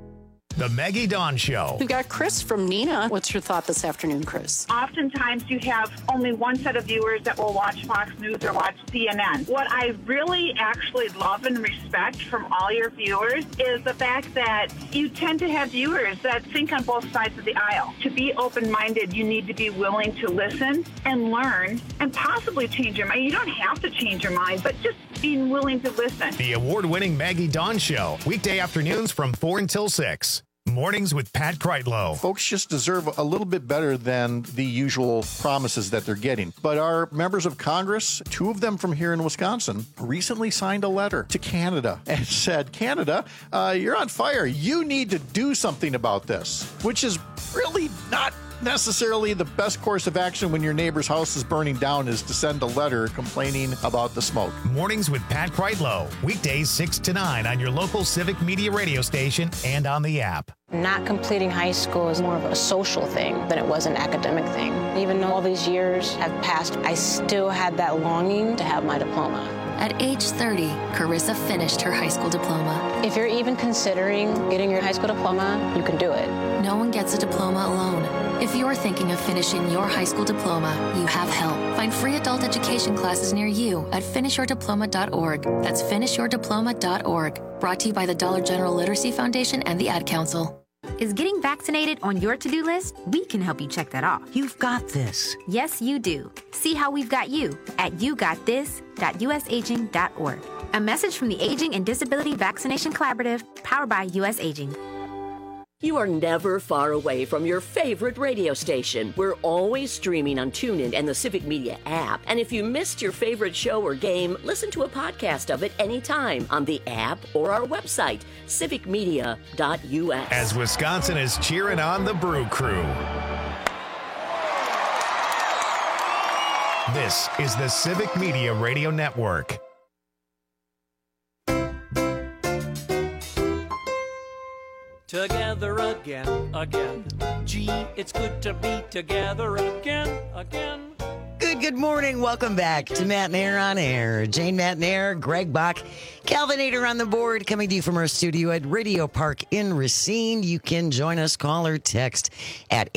The Maggie Dawn Show. We've got Chris from Neenah. What's your thought this afternoon, Chris? Oftentimes you have only one set of viewers that will watch Fox News or watch CNN. What I really actually love and respect from all your viewers is the fact that you tend to have viewers that think on both sides of the aisle. To be open-minded, you need to be willing to listen and learn and possibly change your mind. You don't have to change your mind, but just being willing to listen. The award-winning Maggie Dawn Show. Weekday afternoons from 4 until 6. Mornings with Pat Kreitlow. Folks just deserve a little bit better than the usual promises that they're getting. But our members of Congress, 2 of them from here in Wisconsin, recently signed a letter to Canada and said, Canada, you're on fire. You need to do something about this, which is really not necessarily the best course of action when your neighbor's house is burning down, is to send a letter complaining about the smoke. Mornings with Pat Kreitlow. Weekdays 6 to 9 on your local Civic Media radio station and on the app. Not completing high school is more of a social thing than it was an academic thing. Even though all these years have passed, I still had that longing to have my diploma. At age 30, Carissa finished her high school diploma. If you're even considering getting your high school diploma, you can do it. No one gets a diploma alone. If you're thinking of finishing your high school diploma, you have help. Find free adult education classes near you at finishyourdiploma.org. That's finishyourdiploma.org. Brought to you by the Dollar General Literacy Foundation and the Ad Council. Is getting vaccinated on your to-do list? We can help you check that off. You've got this. Yes, you do. See how we've got you at yougotthis.usaging.org. A message from the Aging and Disability Vaccination Collaborative, powered by US Aging. You are never far away from your favorite radio station. We're always streaming on TuneIn and the Civic Media app. And if you missed your favorite show or game, listen to a podcast of it anytime on the app or our website, civicmedia.us. As Wisconsin is cheering on the Brew Crew. This is the Civic Media Radio Network. Together again. Gee, it's good to be together again. Good morning. Welcome back to Matt and Air on Air. Jane Matt and Air, Greg Bach, Calvinator on the board, coming to you from our studio at Radio Park in Racine. You can join us, call or text at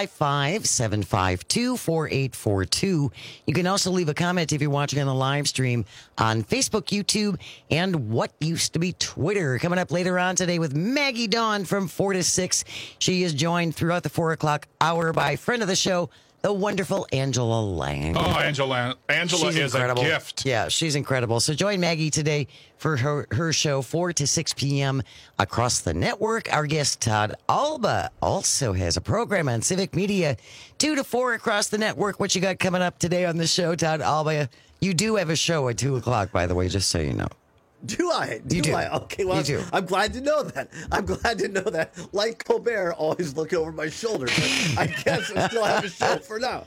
855-752-4842. You can also leave a comment if you're watching on the live stream on Facebook, YouTube, and what used to be Twitter. Coming up later on today with Maggie Dawn from 4 to 6. She is joined throughout the 4 o'clock hour by friend of the show, the wonderful Angela Lang. Oh, Angela is incredible. A gift. Yeah, she's incredible. So join Maggie today for her show 4 to 6 p.m. across the network. Our guest Todd Alba also has a program on Civic Media 2 to 4 across the network. What you got coming up today on the show, Todd Alba? You do have a show at 2 o'clock, by the way, just so you know. Do I? You do. Okay, well, You do. I'm glad to know that. Like Colbert, always looking over my shoulder. But I guess I still have a show for now.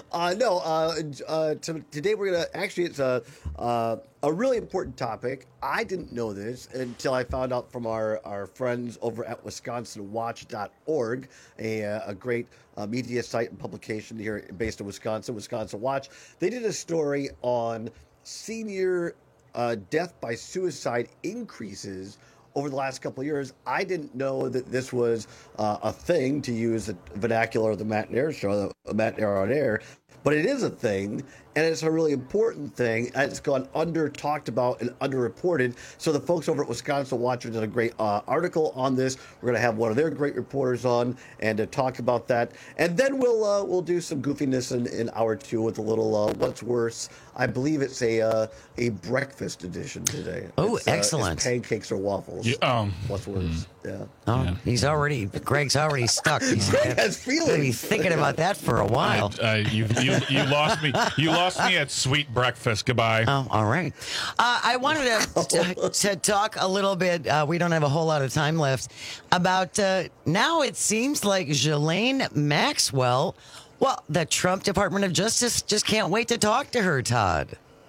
Today we're going to, actually, it's a really important topic. I didn't know this until I found out from our friends over at WisconsinWatch.org, a great media site and publication here based in Wisconsin, Wisconsin Watch. They did a story on senior death by suicide increases over the last couple of years. I didn't know that this was a thing, to use the vernacular of the Matt and Air show, the Matt and Air on Air, but it is a thing, and it's a really important thing, and it's gone talked about and underreported. So the folks over at Wisconsin Watch did a great article on this. We're going to have one of their great reporters on and to talk about that, and then we'll do some goofiness in hour 2 with a little what's worse. I believe it's a breakfast edition today. Oh, it's, excellent! It's pancakes or waffles. Yeah, what's worse? Yeah. Oh, yeah. Greg's already stuck. He's Greg has feelings. Gonna be thinking about that for a while. You lost me. You lost lost me at sweet breakfast. Goodbye. Oh, all right. I wanted to talk a little bit. We don't have a whole lot of time left about now it seems like Ghislaine Maxwell, well, the Trump Department of Justice just can't wait to talk to her, Todd.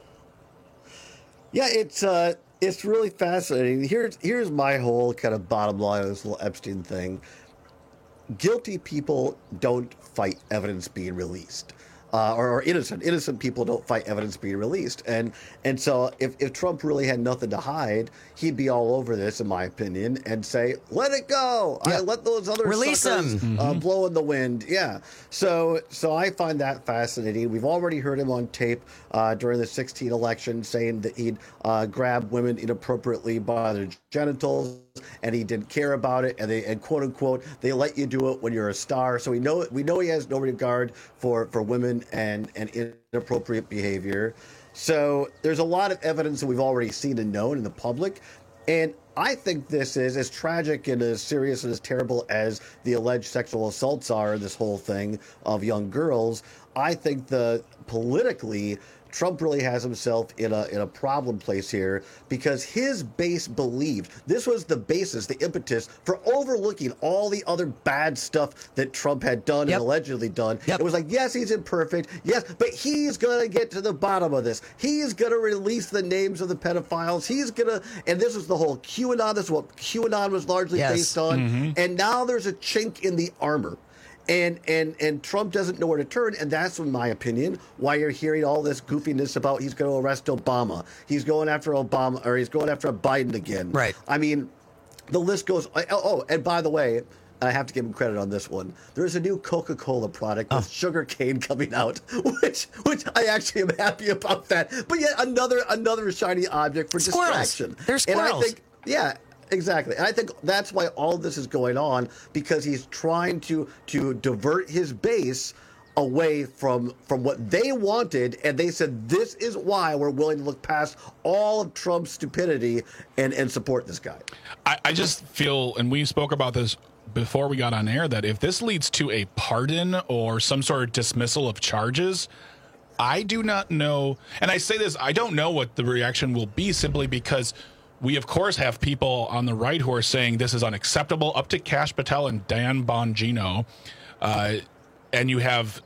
Yeah, it's really fascinating. Here's my whole kind of bottom line of this little Epstein thing. Guilty people don't fight evidence being released. Or innocent people don't fight evidence being released. And so if Trump really had nothing to hide, he'd be all over this, in my opinion, and say, let it go. Yeah. Let those other Release suckers blow in the wind. Yeah. So I find that fascinating. We've already heard him on tape during the 2016 election saying that he'd grab women inappropriately by their genitals, and he didn't care about it, and quote unquote they let you do it when you're a star. So we know he has no regard for women and inappropriate behavior. So there's a lot of evidence that we've already seen and known in the public, and I think this is as tragic and as serious and as terrible as the alleged sexual assaults are in this whole thing of young girls. I think politically, Trump really has himself in a problem place here, because his base believed this was the basis, the impetus for overlooking all the other bad stuff that Trump had done and allegedly done. It was like, yes, he's imperfect, yes, but he's going to get to the bottom of this. He's going to release the names of the pedophiles. He's going to, and this is the whole QAnon. This is what QAnon was largely based on. And now there's a chink in the armor. And Trump doesn't know where to turn, and that's, in my opinion, why you're hearing all this goofiness about he's going to arrest Obama. He's going after Obama, or he's going after Biden again. Right. I mean, the list goes. Oh, and by the way, I have to give him credit on this one. There's a new Coca-Cola product with sugar cane coming out, which I actually am happy about that. But yet another shiny object for distraction. They're squirrels. And I think, yeah. Exactly. And I think that's why all this is going on, because he's trying to divert his base away from what they wanted, and they said, this is why we're willing to look past all of Trump's stupidity and support this guy. I just feel, and we spoke about this before we got on air, that if this leads to a pardon or some sort of dismissal of charges, I do not know, and I say this, I don't know what the reaction will be, simply because we, of course, have people on the right who are saying this is unacceptable, up to Kash Patel and Dan Bongino. And you have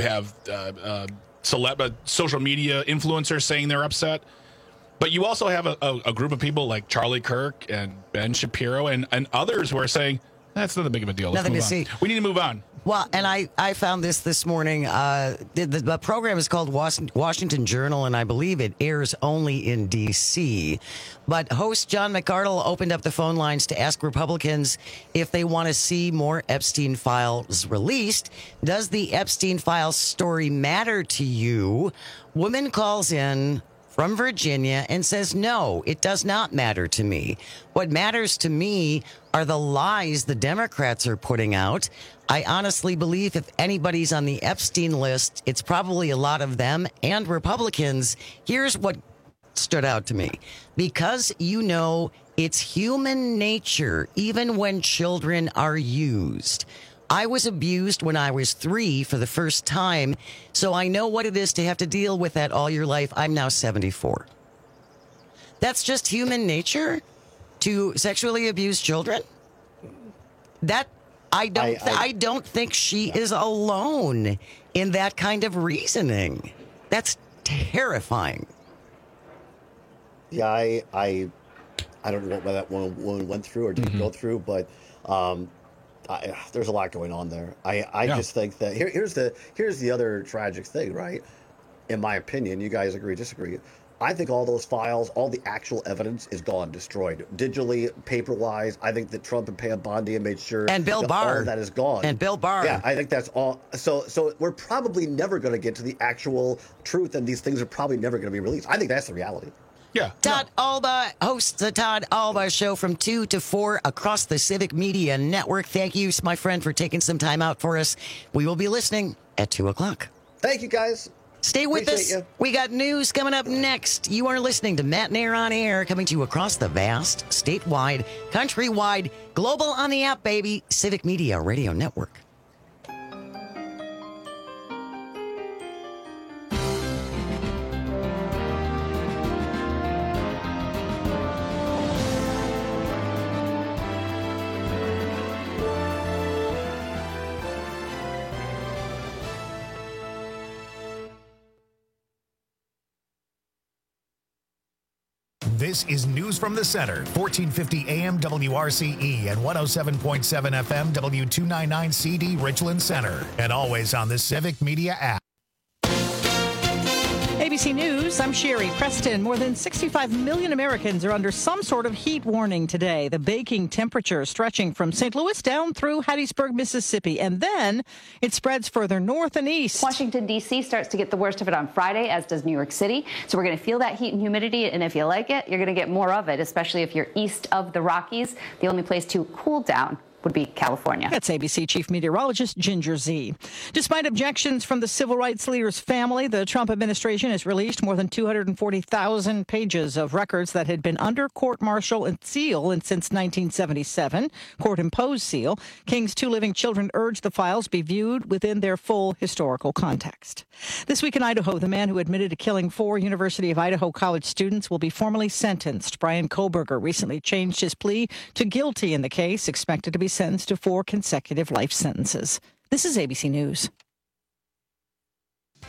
social media influencers saying they're upset. But you also have a group of people like Charlie Kirk and Ben Shapiro and others who are saying, that's not that big of a deal. Nothing to see. We need to move on. Well, and I found this morning. The program is called Washington Journal, and I believe it airs only in D.C. But host John McArdle opened up the phone lines to ask Republicans if they want to see more Epstein files released. Does the Epstein files story matter to you? Woman calls in from Virginia and says, no, it does not matter to me. What matters to me are the lies the Democrats are putting out. I honestly believe if anybody's on the Epstein list, it's probably a lot of them and Republicans. Here's what stood out to me. Because, it's human nature, even when children are used. I was abused when I was 3 for the first time, so I know what it is to have to deal with that all your life. I'm now 74. That's just human nature, to sexually abuse children. That I don't think she is alone in that kind of reasoning. That's terrifying. Yeah, I don't know what that woman went through or didn't go through, but there's a lot going on there. I just think that here's the other tragic thing, right? In my opinion, you guys agree, disagree. I think all those files, all the actual evidence is gone, destroyed. Digitally, paper-wise, I think that Trump and Pam Bondi made sure and Bill Barr, all of that is gone. And Bill Barr. Yeah, I think that's all. So we're probably never going to get to the actual truth, and these things are probably never going to be released. I think that's the reality. Yeah. Todd Alba hosts the Todd Alba Show from 2 to 4 across the Civic Media Network. Thank you, my friend, for taking some time out for us. We will be listening at 2 o'clock. Thank you, guys. Stay with us. We got news coming up next. You are listening to Matt and Air on Air, coming to you across the vast, statewide, countrywide, global on the app, baby, Civic Media Radio Network. This is News from the Center, 1450 AM WRCE and 107.7 FM W299 CD Richland Center, and always on the Civic Media app. ABC News, I'm Sherry Preston. More than 65 million Americans are under some sort of heat warning today. The baking temperature stretching from St. Louis down through Hattiesburg, Mississippi, and then it spreads further north and east. Washington, D.C. starts to get the worst of it on Friday, as does New York City. So we're going to feel that heat and humidity, and if you like it, you're going to get more of it, especially if you're east of the Rockies. The only place to cool down would be California. That's ABC Chief Meteorologist Ginger Zee. Despite objections from the civil rights leader's family, the Trump administration has released more than 240,000 pages of records that had been under court-martial and seal since 1977. Court-imposed seal. King's two living children urged the files be viewed within their full historical context. This week in Idaho, the man who admitted to killing 4 University of Idaho college students will be formally sentenced. Brian Koberger recently changed his plea to guilty in the case, expected to be sentenced to 4 consecutive life sentences. This is ABC News.